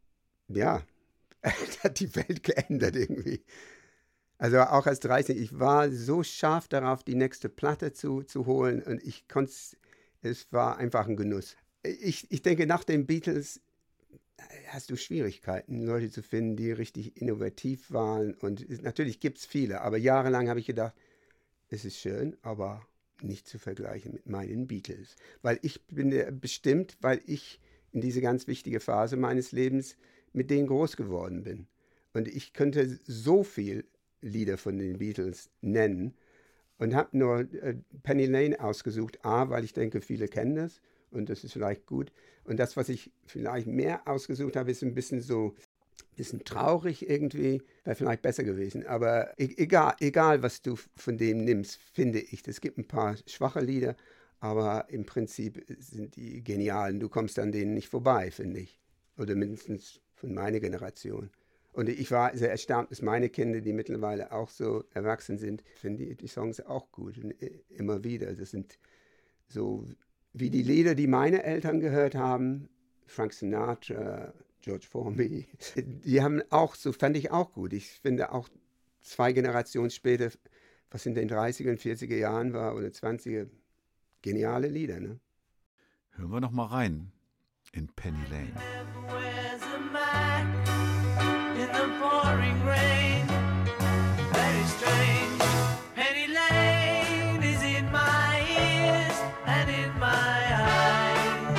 hat die Welt geändert irgendwie. Also auch als 13, ich war so scharf darauf, die nächste Platte zu holen und ich konnte es war einfach ein Genuss. Ich denke, nach den Beatles hast du Schwierigkeiten, Leute zu finden, die richtig innovativ waren und natürlich gibt es viele, aber jahrelang habe ich gedacht, es ist schön, aber nicht zu vergleichen mit meinen Beatles. Weil ich bin bestimmt, weil ich in diese ganz wichtige Phase meines Lebens mit denen groß geworden bin. Und ich könnte so viel Lieder von den Beatles nennen und habe nur Penny Lane ausgesucht. A, weil ich denke, viele kennen das und das ist vielleicht gut. Und das, was ich vielleicht mehr ausgesucht habe, ist ein bisschen traurig irgendwie, wäre vielleicht besser gewesen. Aber egal, was du von dem nimmst, finde ich. Es gibt ein paar schwache Lieder, aber im Prinzip sind die genialen. Du kommst an denen nicht vorbei, finde ich. Oder mindestens von meiner Generation. Und ich war sehr erstaunt, dass meine Kinder, die mittlerweile auch so erwachsen sind, finden die Songs auch gut. Und immer wieder. Das sind so wie die Lieder, die meine Eltern gehört haben. Frank Sinatra, George Formby. Die haben auch, so fand ich auch gut. Ich finde auch 2 Generationen später, was in den 30er und 40er Jahren war oder 20er, geniale Lieder. Ne? Hören wir noch mal rein in Penny Lane. In the pouring rain, very strange. Penny Lane is in my ears and in my eyes.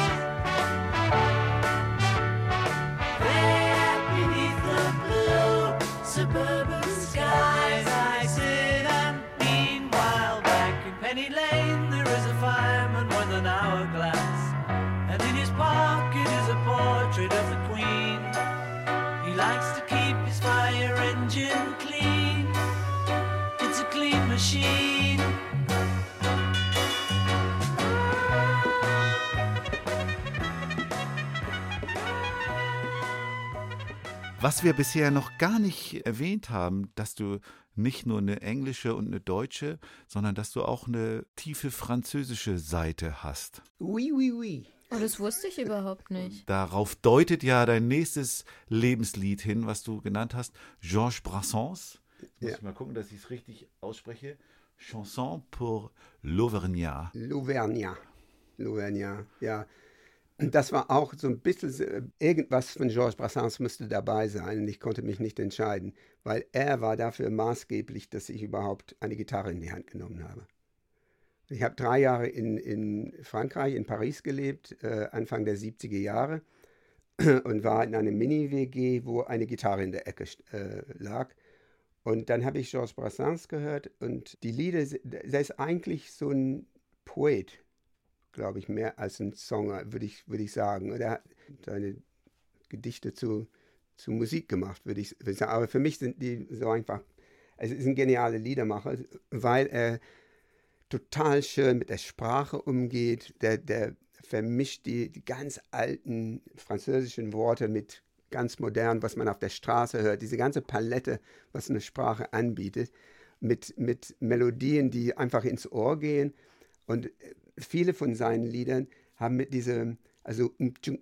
There beneath the blue suburban skies, I sit and meanwhile back in Penny Lane there is a fireman with an hourglass, and in his pocket is a portrait of the Queen. He likes to keep his fire engine clean. It's a clean machine. Was wir bisher noch gar nicht erwähnt haben, dass du nicht nur eine englische und eine deutsche, sondern dass du auch eine tiefe französische Seite hast. Oui, oui, oui. Oh, das wusste ich überhaupt nicht. Darauf deutet ja dein nächstes Lebenslied hin, was du genannt hast, Georges Brassens. Muss ich mal gucken, dass ich es richtig ausspreche. Chanson pour l'Auvergnat. L'Auvergnat, ja. Und das war auch so ein bisschen, irgendwas von Georges Brassens müsste dabei sein und ich konnte mich nicht entscheiden, weil er war dafür maßgeblich, dass ich überhaupt eine Gitarre in die Hand genommen habe. Ich habe 3 Jahre in Frankreich, in Paris gelebt, Anfang der 70er Jahre und war in einem Mini-WG, wo eine Gitarre in der Ecke lag. Und dann habe ich Georges Brassens gehört und die Lieder, der ist eigentlich so ein Poet, glaube ich, mehr als ein Songer, würde ich sagen. Und er hat seine Gedichte zu Musik gemacht, würde ich sagen. Aber für mich sind die so einfach, es ist ein genialer Liedermacher, weil er total schön mit der Sprache umgeht. Der vermischt die ganz alten französischen Worte mit ganz modern, was man auf der Straße hört. Diese ganze Palette, was eine Sprache anbietet, mit Melodien, die einfach ins Ohr gehen. Und viele von seinen Liedern haben mit diesem, also mit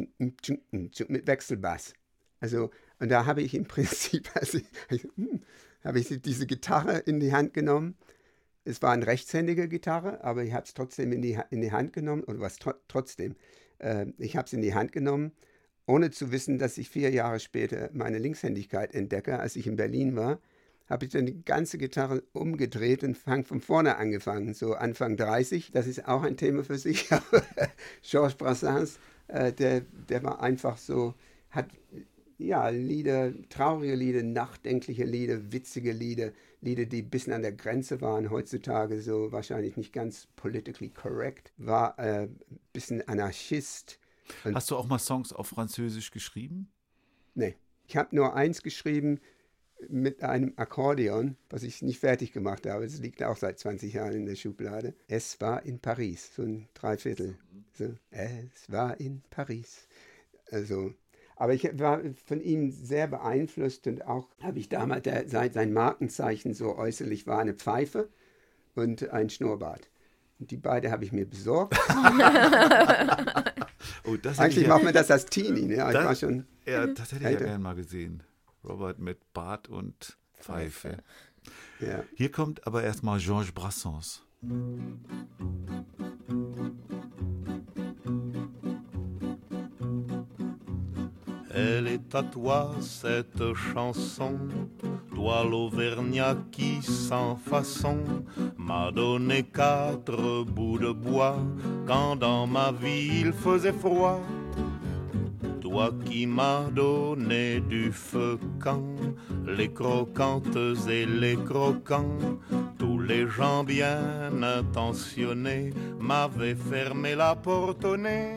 Wechselbass. Also, und da habe ich im Prinzip, habe ich diese Gitarre in die Hand genommen. Es war eine rechtshändige Gitarre, aber ich habe es trotzdem in die Hand genommen. Oder was trotzdem? Ich habe es in die Hand genommen, ohne zu wissen, dass ich 4 Jahre später meine Linkshändigkeit entdecke. Als ich in Berlin war, habe ich dann die ganze Gitarre umgedreht und von vorne angefangen, so Anfang 30. Das ist auch ein Thema für sich. Georges Brassens, der war einfach so, hat ja Lieder, traurige Lieder, nachdenkliche Lieder, witzige Lieder, die ein bisschen an der Grenze waren, heutzutage so wahrscheinlich nicht ganz politically correct, war ein bisschen Anarchist. Und hast du auch mal Songs auf Französisch geschrieben? Nee, ich habe nur eins geschrieben mit einem Akkordeon, was ich nicht fertig gemacht habe. Es liegt auch seit 20 Jahren in der Schublade. Es war in Paris, so ein Dreiviertel. So, es war in Paris. Also, aber ich war von ihm sehr beeinflusst und auch habe ich damals, sein Markenzeichen so äußerlich war eine Pfeife und ein Schnurrbart. Und die beiden habe ich mir besorgt. Oh, das eigentlich macht man das als Teenie. Ne? Ich war schon das hätte ich ja gerne mal gesehen. Robert mit Bart und Pfeife. Ja. Hier kommt aber erstmal Georges Brassens. Elle est à toi cette chanson, toi l'Auvergnat qui sans façon m'a donné 4 bouts de bois quand dans ma vie il faisait froid. Toi qui m'as donné du feu quand les croquantes et les croquants, tous les gens bien intentionnés m'avaient fermé la porte au nez.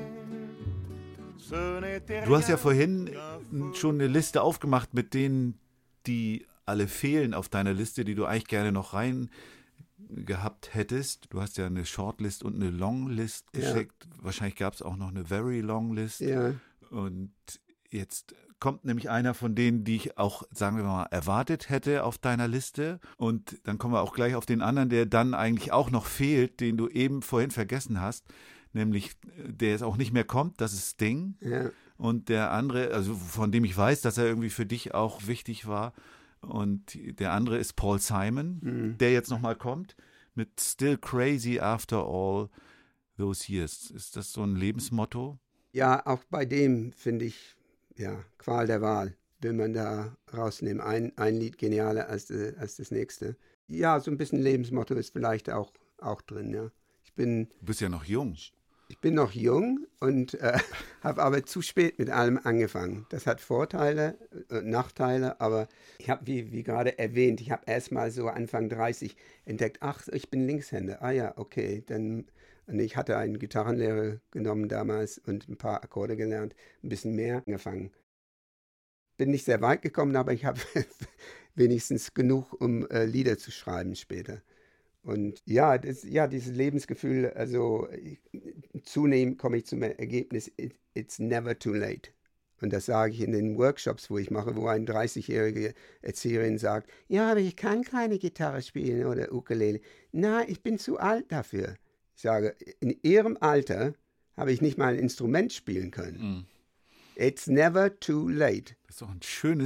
Du hast ja vorhin schon eine Liste aufgemacht mit denen, die alle fehlen auf deiner Liste, die du eigentlich gerne noch rein gehabt hättest. Du hast ja eine Shortlist und eine Longlist geschickt. Wahrscheinlich gab es auch noch eine Very Long List. Ja. Und jetzt kommt nämlich einer von denen, die ich auch, sagen wir mal, erwartet hätte auf deiner Liste. Und dann kommen wir auch gleich auf den anderen, der dann eigentlich auch noch fehlt, den du eben vorhin vergessen hast. Nämlich, der jetzt auch nicht mehr kommt, das ist Sting. Ja. Und der andere, also von dem ich weiß, dass er irgendwie für dich auch wichtig war. Und der andere ist Paul Simon, der jetzt nochmal kommt, mit Still Crazy After All Those Years. Ist das so ein Lebensmotto? Ja, auch bei dem finde ich, ja, Qual der Wahl. Will man da rausnehmen. Ein Lied genialer als das nächste. Ja, so ein bisschen Lebensmotto ist vielleicht auch drin, ja. Du bist ja noch jung. Ich bin noch jung und habe aber zu spät mit allem angefangen. Das hat Vorteile, Nachteile, aber ich habe, wie gerade erwähnt, ich habe erst mal so Anfang 30 entdeckt, ach, ich bin Linkshänder. Ah ja, okay, dann, und ich hatte einen Gitarrenlehrer genommen damals und ein paar Akkorde gelernt, ein bisschen mehr angefangen. Bin nicht sehr weit gekommen, aber ich habe wenigstens genug, um Lieder zu schreiben später. Und ja, dieses Lebensgefühl, also zunehmend komme ich zum Ergebnis, it's never too late. Und das sage ich in den Workshops, wo ich mache, wo eine 30-jährige Erzieherin sagt, ja, aber ich kann keine Gitarre spielen oder Ukulele. Nein, ich bin zu alt dafür. Ich sage, in ihrem Alter habe ich nicht mal ein Instrument spielen können. It's never too late. Das ist doch ein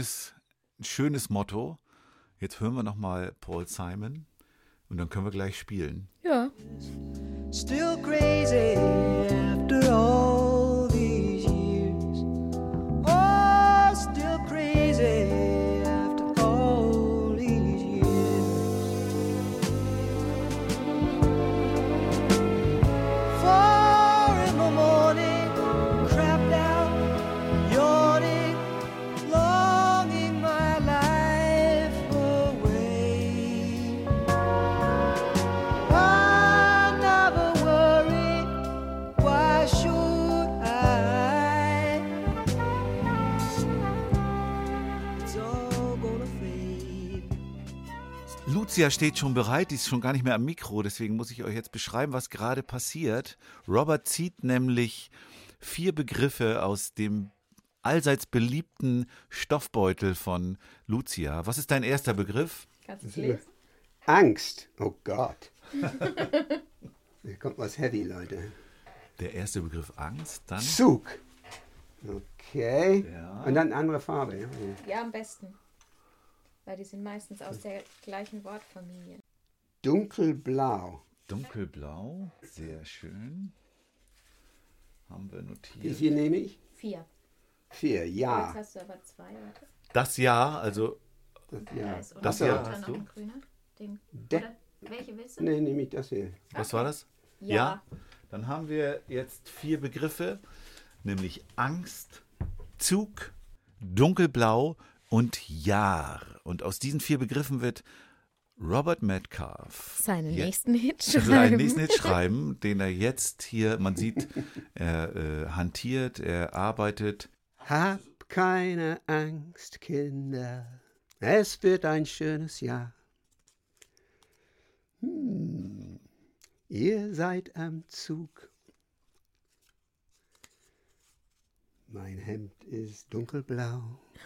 schönes Motto. Jetzt hören wir nochmal Paul Simon. Und dann können wir gleich spielen. Ja. Still crazy after all these years. Oh, still crazy after all these years. Four in the morning, crapped out, yawning, longing my life away. I never worry, why should I? It's all gonna fade. Lucia steht schon bereit, die ist schon gar nicht mehr am Mikro, deswegen muss ich euch jetzt beschreiben, was gerade passiert. Robert zieht nämlich 4 Begriffe aus dem allseits beliebten Stoffbeutel von Lucia. Was ist dein erster Begriff? Kannst du es lesen? Angst. Oh Gott. Hier kommt was heavy, Leute. Der erste Begriff Angst, dann Zug. Okay. Ja. Und dann eine andere Farbe. Ja. Ja, am besten. Weil die sind meistens aus der gleichen Wortfamilie. Dunkelblau. Dunkelblau, sehr schön. Haben wir Wie notiert. viel nehme ich? 4. 4, ja. Jetzt hast du aber 2, warte. Das Jahr, also Ja. ist das unten Jahr drunter hast noch du? ein grüner. Den, Der- oder welche willst du? Nee, nehme ich das hier. Was war das? Ja. Dann haben wir jetzt 4 Begriffe, nämlich Angst, Zug, Dunkelblau und Jahr. Und aus diesen 4 Begriffen wird Robert Metcalf Seinen Ja. nächsten Hit seinen schreiben. nächsten Hit schreiben, den er jetzt hier, man sieht, er hantiert, er arbeitet. Hab keine Angst, Kinder. Es wird ein schönes Jahr. Ihr seid am Zug. Mein Hemd ist dunkelblau.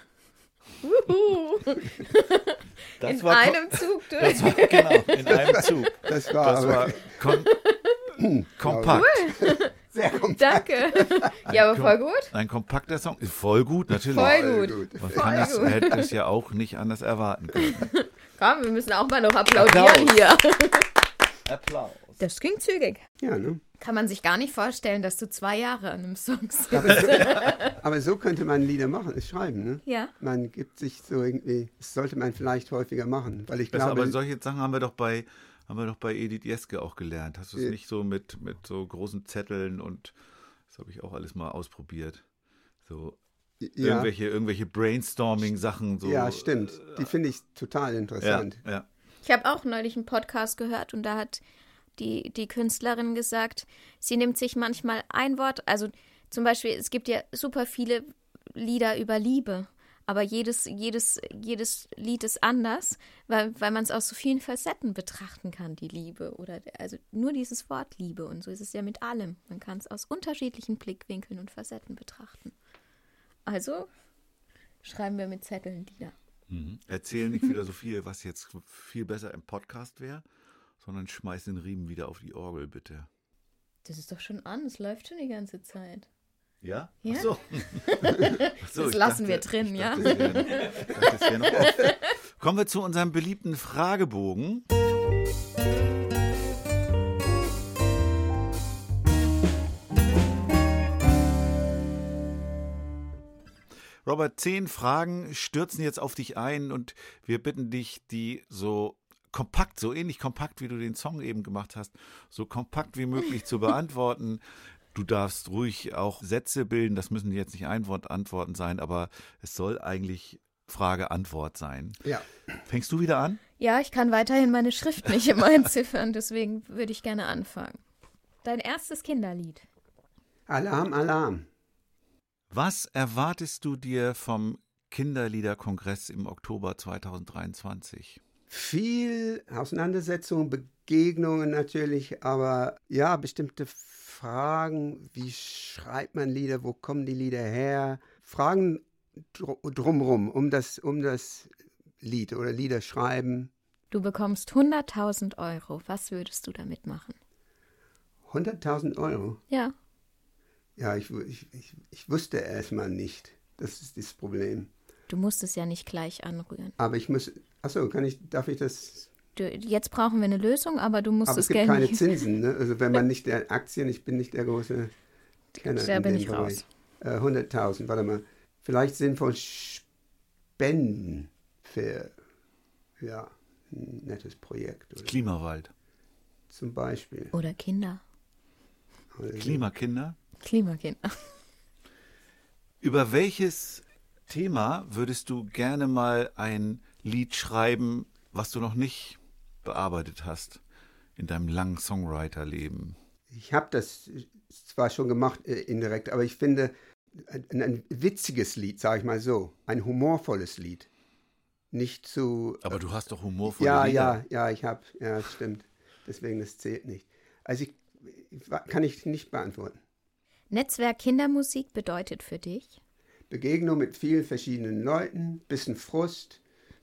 Das In war einem Zug durch. Das war, genau, in einem Zug. Das war, Das aber war kompakt. sehr kompakt. Danke. Ja, aber voll gut. Ein kompakter Song. Ist voll gut, natürlich. Voll gut. Man Voll kann es, gut. hätte es ja auch nicht anders erwarten können. Komm, wir müssen auch mal noch applaudieren Applaus. hier. Applaus. Das ging zügig. Ja, ne? Kann man sich gar nicht vorstellen, dass du 2 Jahre an einem Song sitzt. Aber so könnte man Lieder schreiben, ne? Ja. Man gibt sich so irgendwie, das sollte man vielleicht häufiger machen, weil ich Das, glaube... aber solche Sachen haben wir doch bei Edith Jeske auch gelernt. Hast du es nicht so mit so großen Zetteln und das habe ich auch alles mal ausprobiert. So irgendwelche Brainstorming-Sachen. So. Ja, stimmt. Die finde ich total interessant. Ja. Ich habe auch neulich einen Podcast gehört und da hat die Künstlerin gesagt, sie nimmt sich manchmal ein Wort, also zum Beispiel, es gibt ja super viele Lieder über Liebe, aber jedes Lied ist anders, weil man es aus so vielen Facetten betrachten kann, die Liebe, oder also nur dieses Wort Liebe, und so ist es ja mit allem. Man kann es aus unterschiedlichen Blickwinkeln und Facetten betrachten. Also schreiben wir mit Zetteln Lieder. Erzähl nicht wieder so viel, was jetzt viel besser im Podcast wäre, sondern schmeiß den Riemen wieder auf die Orgel, bitte. Das ist doch schon an, es läuft schon die ganze Zeit. Ja? Ja. Ach so. Das lassen wir drin, ja? Das wär noch offen. Kommen wir zu unserem beliebten Fragebogen. Robert, 10 Fragen stürzen jetzt auf dich ein und wir bitten dich, die so kompakt, so ähnlich kompakt, wie du den Song eben gemacht hast, so kompakt wie möglich zu beantworten. Du darfst ruhig auch Sätze bilden, das müssen jetzt nicht Antworten sein, aber es soll eigentlich Frage-Antwort sein. Ja. Fängst du wieder an? Ja, ich kann weiterhin meine Schrift nicht immer entziffern, deswegen würde ich gerne anfangen. Dein erstes Kinderlied. Alarm, Alarm. Was erwartest du dir vom Kinderliederkongress im Oktober 2023? Viel Auseinandersetzung, Begegnungen natürlich, aber ja, bestimmte Fragen, wie schreibt man Lieder, wo kommen die Lieder her? Fragen drumherum, um das Lied oder Lieder schreiben. Du bekommst 100.000 Euro. Was würdest du damit machen? 100.000 Euro? Ja. Ja, ich wusste erstmal nicht. Das ist das Problem. Du musst es ja nicht gleich anrühren. Aber ich muss, darf ich das? Jetzt brauchen wir eine Lösung, aber du musst aber das es gibt Geld keine nicht. Zinsen, ne? Also wenn man nicht der Aktien, ich bin nicht der große Kenner. Da in bin dem ich Bereich. raus. 100.000, warte mal. Vielleicht sinnvoll Spenden für, ja, ein nettes Projekt. Oder Klimawald. zum Beispiel. Oder Kinder. Oder Klimakinder? Klimakinder. Über welches Thema würdest du gerne mal ein Lied schreiben, was du noch nicht bearbeitet hast in deinem langen Songwriter-Leben? Ich habe das zwar schon gemacht, indirekt, aber ich finde, ein witziges Lied, sage ich mal so, ein humorvolles Lied. Nicht zu... Aber du hast doch humorvolle Lieder. Ja, stimmt. Deswegen, das zählt nicht. Also kann ich nicht beantworten. Netzwerk Kindermusik bedeutet für dich? Begegnung mit vielen verschiedenen Leuten, bisschen Frust,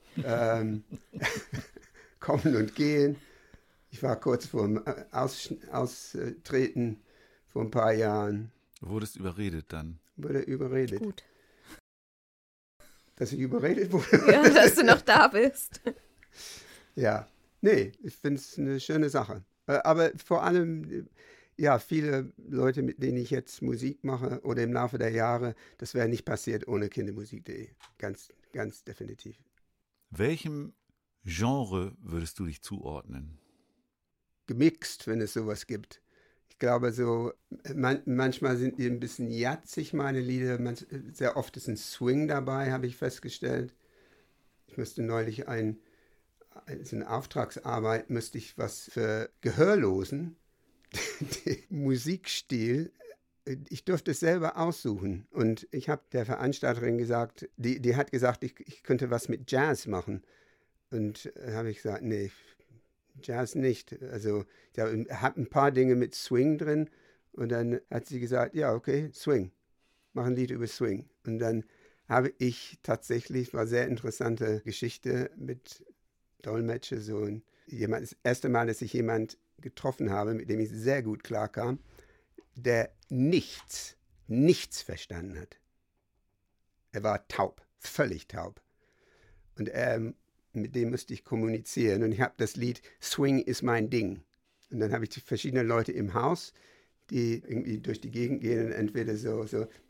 kommen und gehen. Ich war kurz vor dem Austreten vor ein paar Jahren. Du wurdest überredet dann. Wurde überredet. Gut. Dass ich überredet wurde? Ja, dass du noch da bist. Ja, nee, ich finde es eine schöne Sache. Aber vor allem, ja, viele Leute, mit denen ich jetzt Musik mache oder im Laufe der Jahre, das wäre nicht passiert ohne kindermusik.de. Ganz, ganz definitiv. Welchem Genre würdest du dich zuordnen? Gemixt, wenn es sowas gibt. Ich glaube so, manchmal sind die ein bisschen jatzig, meine Lieder. Sehr oft ist ein Swing dabei, habe ich festgestellt. Ich musste neulich eine Auftragsarbeit, müsste ich was für Gehörlosen, den Musikstil, ich durfte es selber aussuchen. Und ich habe der Veranstalterin gesagt, die hat gesagt, ich könnte was mit Jazz machen. Und habe ich gesagt, nee, Jazz nicht. Also ich habe ein paar Dinge mit Swing drin. Und dann hat sie gesagt, ja, okay, Swing. Mach ein Lied über Swing. Und dann habe ich tatsächlich, war sehr interessante Geschichte mit Dolmetscher, das erste Mal, dass ich jemand getroffen habe, mit dem ich sehr gut klarkam, der nichts verstanden hat. Er war taub, völlig taub. Und mit dem musste ich kommunizieren. Und ich habe das Lied Swing ist mein Ding. Und dann habe ich verschiedene Leute im Haus, die irgendwie durch die Gegend gehen und entweder so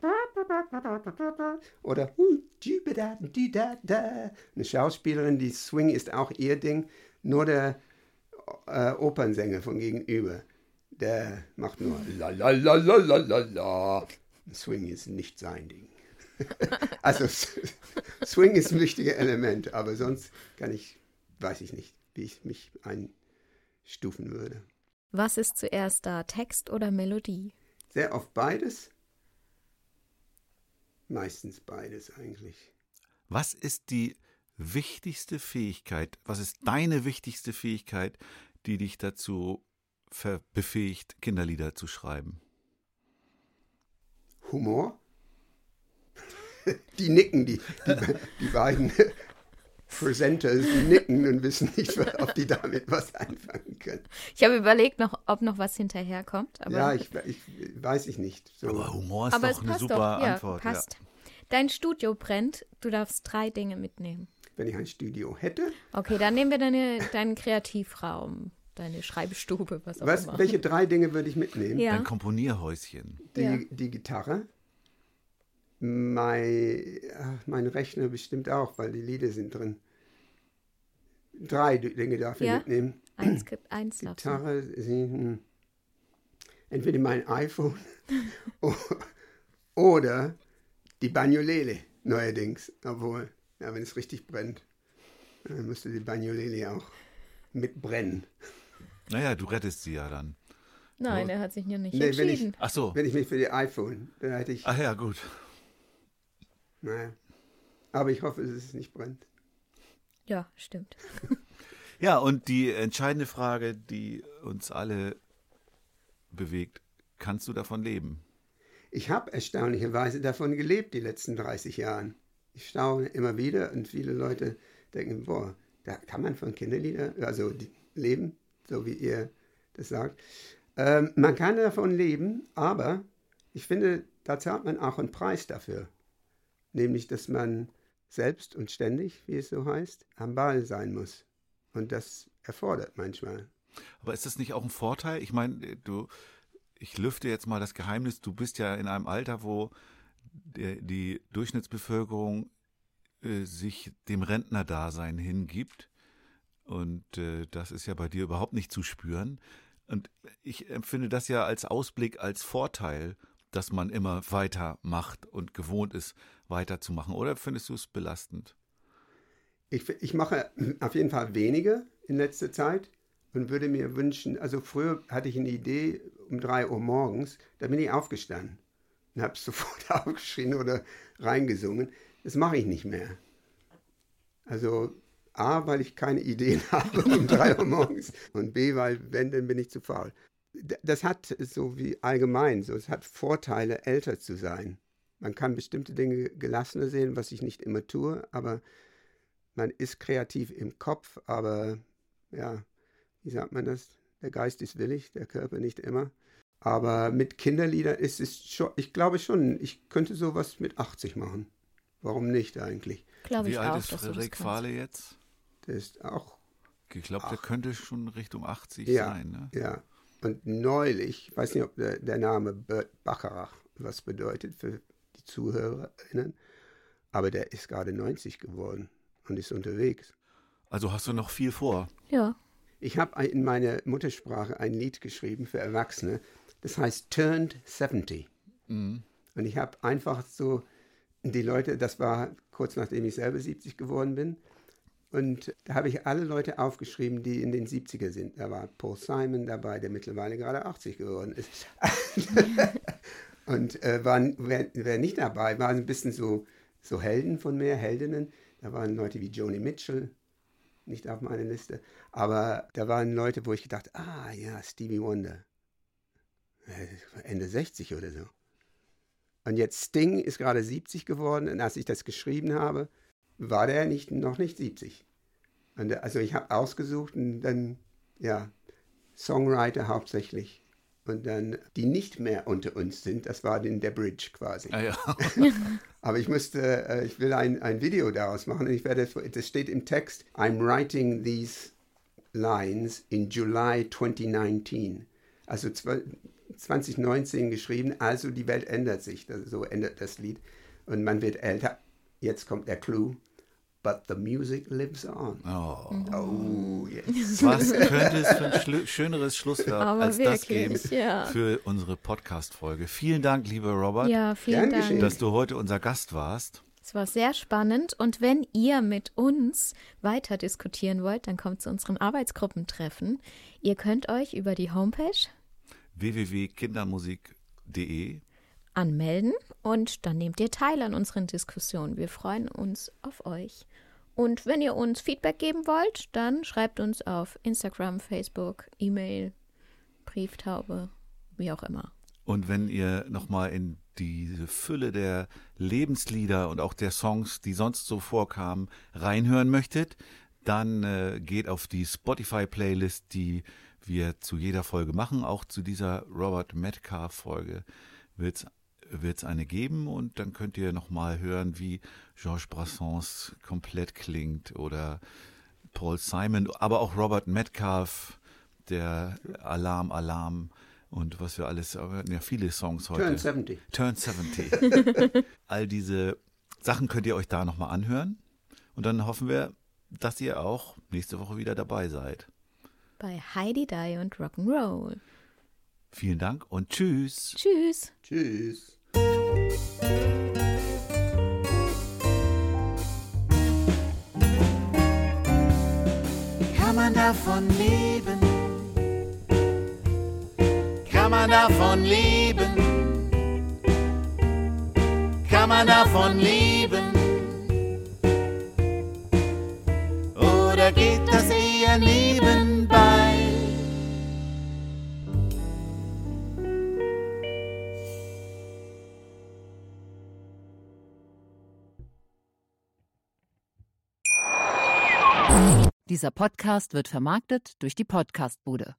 oder eine Schauspielerin, die Swing ist auch ihr Ding, nur der Opernsänger von gegenüber, der macht nur la la la la la la la. Swing ist nicht sein Ding. Also Swing ist ein wichtiges Element, aber sonst weiß ich nicht, wie ich mich einstufen würde. Was ist zuerst da, Text oder Melodie? Sehr oft beides. Meistens beides eigentlich. Was ist die wichtigste Fähigkeit, was ist deine wichtigste Fähigkeit, die dich dazu befähigt, Kinderlieder zu schreiben? Humor. Die nicken, die beiden Presenters, die nicken und wissen nicht, ob die damit was anfangen können. Ich habe überlegt, ob noch was hinterherkommt. Aber ja, ich weiß ich nicht. So. Aber Humor ist doch eine super Antwort. Ja, passt. Dein Studio brennt, du darfst 3 Dinge mitnehmen. Wenn ich ein Studio hätte? Okay, dann nehmen wir deinen Kreativraum, deine Schreibstube, was auch immer. Welche 3 Dinge würde ich mitnehmen? Ja. Dein Komponierhäuschen. Die Gitarre. Mein Rechner bestimmt auch, weil die Lieder sind drin. 3 Dinge darf ich mitnehmen. Eins darf Gitarre, entweder mein iPhone oder die Banjolele neuerdings. Obwohl, wenn es richtig brennt, dann müsste die Banjolele auch mitbrennen. Naja, du rettest sie ja dann. Nein, er hat sich ja nicht entschieden. Ach so. Wenn ich mich für die iPhone, dann hätte ich... Ach ja, gut. Naja, aber ich hoffe, dass es nicht brennt. Ja, stimmt. Ja, und die entscheidende Frage, die uns alle bewegt, kannst du davon leben? Ich habe erstaunlicherweise davon gelebt die letzten 30 Jahren. Ich staune immer wieder und viele Leute denken, boah, da kann man von Kinderlieder, leben, so wie ihr das sagt. Man kann davon leben, aber ich finde, da zahlt man auch einen Preis dafür. Nämlich, dass man selbst und ständig, wie es so heißt, am Ball sein muss. Und das erfordert manchmal. Aber ist das nicht auch ein Vorteil? Ich meine, ich lüfte jetzt mal das Geheimnis, du bist ja in einem Alter, wo die Durchschnittsbevölkerung sich dem Rentnerdasein hingibt. Und das ist ja bei dir überhaupt nicht zu spüren. Und ich empfinde das ja als Ausblick, als Vorteil, dass man immer weitermacht und gewohnt ist, weiterzumachen. Oder findest du es belastend? Ich mache auf jeden Fall weniger in letzter Zeit und würde mir wünschen, also früher hatte ich eine Idee um 3 Uhr morgens, da bin ich aufgestanden und habe es sofort aufgeschrieben oder reingesungen. Das mache ich nicht mehr. Also A, weil ich keine Ideen habe um 3 Uhr morgens und B, weil wenn, dann bin ich zu faul. Das hat so wie allgemein, es hat Vorteile, älter zu sein. Man kann bestimmte Dinge gelassener sehen, was ich nicht immer tue, aber man ist kreativ im Kopf, aber ja, wie sagt man das? Der Geist ist willig, der Körper nicht immer. Aber mit Kinderliedern ist es schon, ich glaube schon, ich könnte sowas mit 80 machen. Warum nicht eigentlich? Glaube ich Wie alt auch, ist dass Frederik Fahle jetzt? Der ist auch... Ich glaube, der könnte schon Richtung 80 ja, sein. Ne? Ja, und neulich, ich weiß nicht, ob der Name Bert Bacharach was bedeutet für die ZuhörerInnen, aber der ist gerade 90 geworden und ist unterwegs. Also hast du noch viel vor? Ja. Ich habe in meiner Muttersprache ein Lied geschrieben für Erwachsene, das heißt Turned 70. Mhm. Und ich habe einfach so die Leute, das war kurz nachdem ich selber 70 geworden bin, und da habe ich alle Leute aufgeschrieben, die in den 70er sind. Da war Paul Simon dabei, der mittlerweile gerade 80 geworden ist. Und wer nicht dabei war, ein bisschen so Helden von mir, Heldinnen. Da waren Leute wie Joni Mitchell, nicht auf meiner Liste. Aber da waren Leute, wo ich gedacht, Stevie Wonder. Ende 60 oder so. Und jetzt Sting ist gerade 70 geworden. Und als ich das geschrieben habe, war der noch nicht 70. Und also ich habe ausgesucht und dann, Songwriter hauptsächlich. Und dann, die nicht mehr unter uns sind, das war der Bridge quasi. Ah, ja. Aber ich will ein Video daraus machen. Und das steht im Text, I'm writing these lines in July 2019. Also 2019 geschrieben, also die Welt ändert sich, so endet das Lied. Und man wird älter. Jetzt kommt der Clou. But the music lives on. Oh yes. Was könnte es für ein schöneres Schlusswort als wirklich, das geben für unsere Podcast-Folge? Vielen Dank, lieber Robert, Ja, vielen Dank. dass du heute unser Gast warst. Es war sehr spannend und wenn ihr mit uns weiter diskutieren wollt, dann kommt zu unseren Arbeitsgruppentreffen. Ihr könnt euch über die Homepage www.kindermusik.de anmelden und dann nehmt ihr teil an unseren Diskussionen. Wir freuen uns auf euch. Und wenn ihr uns Feedback geben wollt, dann schreibt uns auf Instagram, Facebook, E-Mail, Brieftaube, wie auch immer. Und wenn ihr nochmal in diese Fülle der Lebenslieder und auch der Songs, die sonst so vorkamen, reinhören möchtet, dann geht auf die Spotify-Playlist, die wir zu jeder Folge machen. Auch zu dieser Robert Metcalfe-Folge wird es eine geben und dann könnt ihr nochmal hören, wie Georges Brassens komplett klingt oder Paul Simon, aber auch Robert Metcalfe, der Alarm und was wir alles, ja, viele Songs heute. Turn 70. All diese Sachen könnt ihr euch da nochmal anhören und dann hoffen wir, dass ihr auch nächste Woche wieder dabei seid. Bei Heidi Die und Rock'n'Roll. Vielen Dank und tschüss. Tschüss. Tschüss. Kann man davon leben? Kann man davon leben? Kann man davon leben? Oder geht das eher nebenbei? Dieser Podcast wird vermarktet durch die Podcastbude.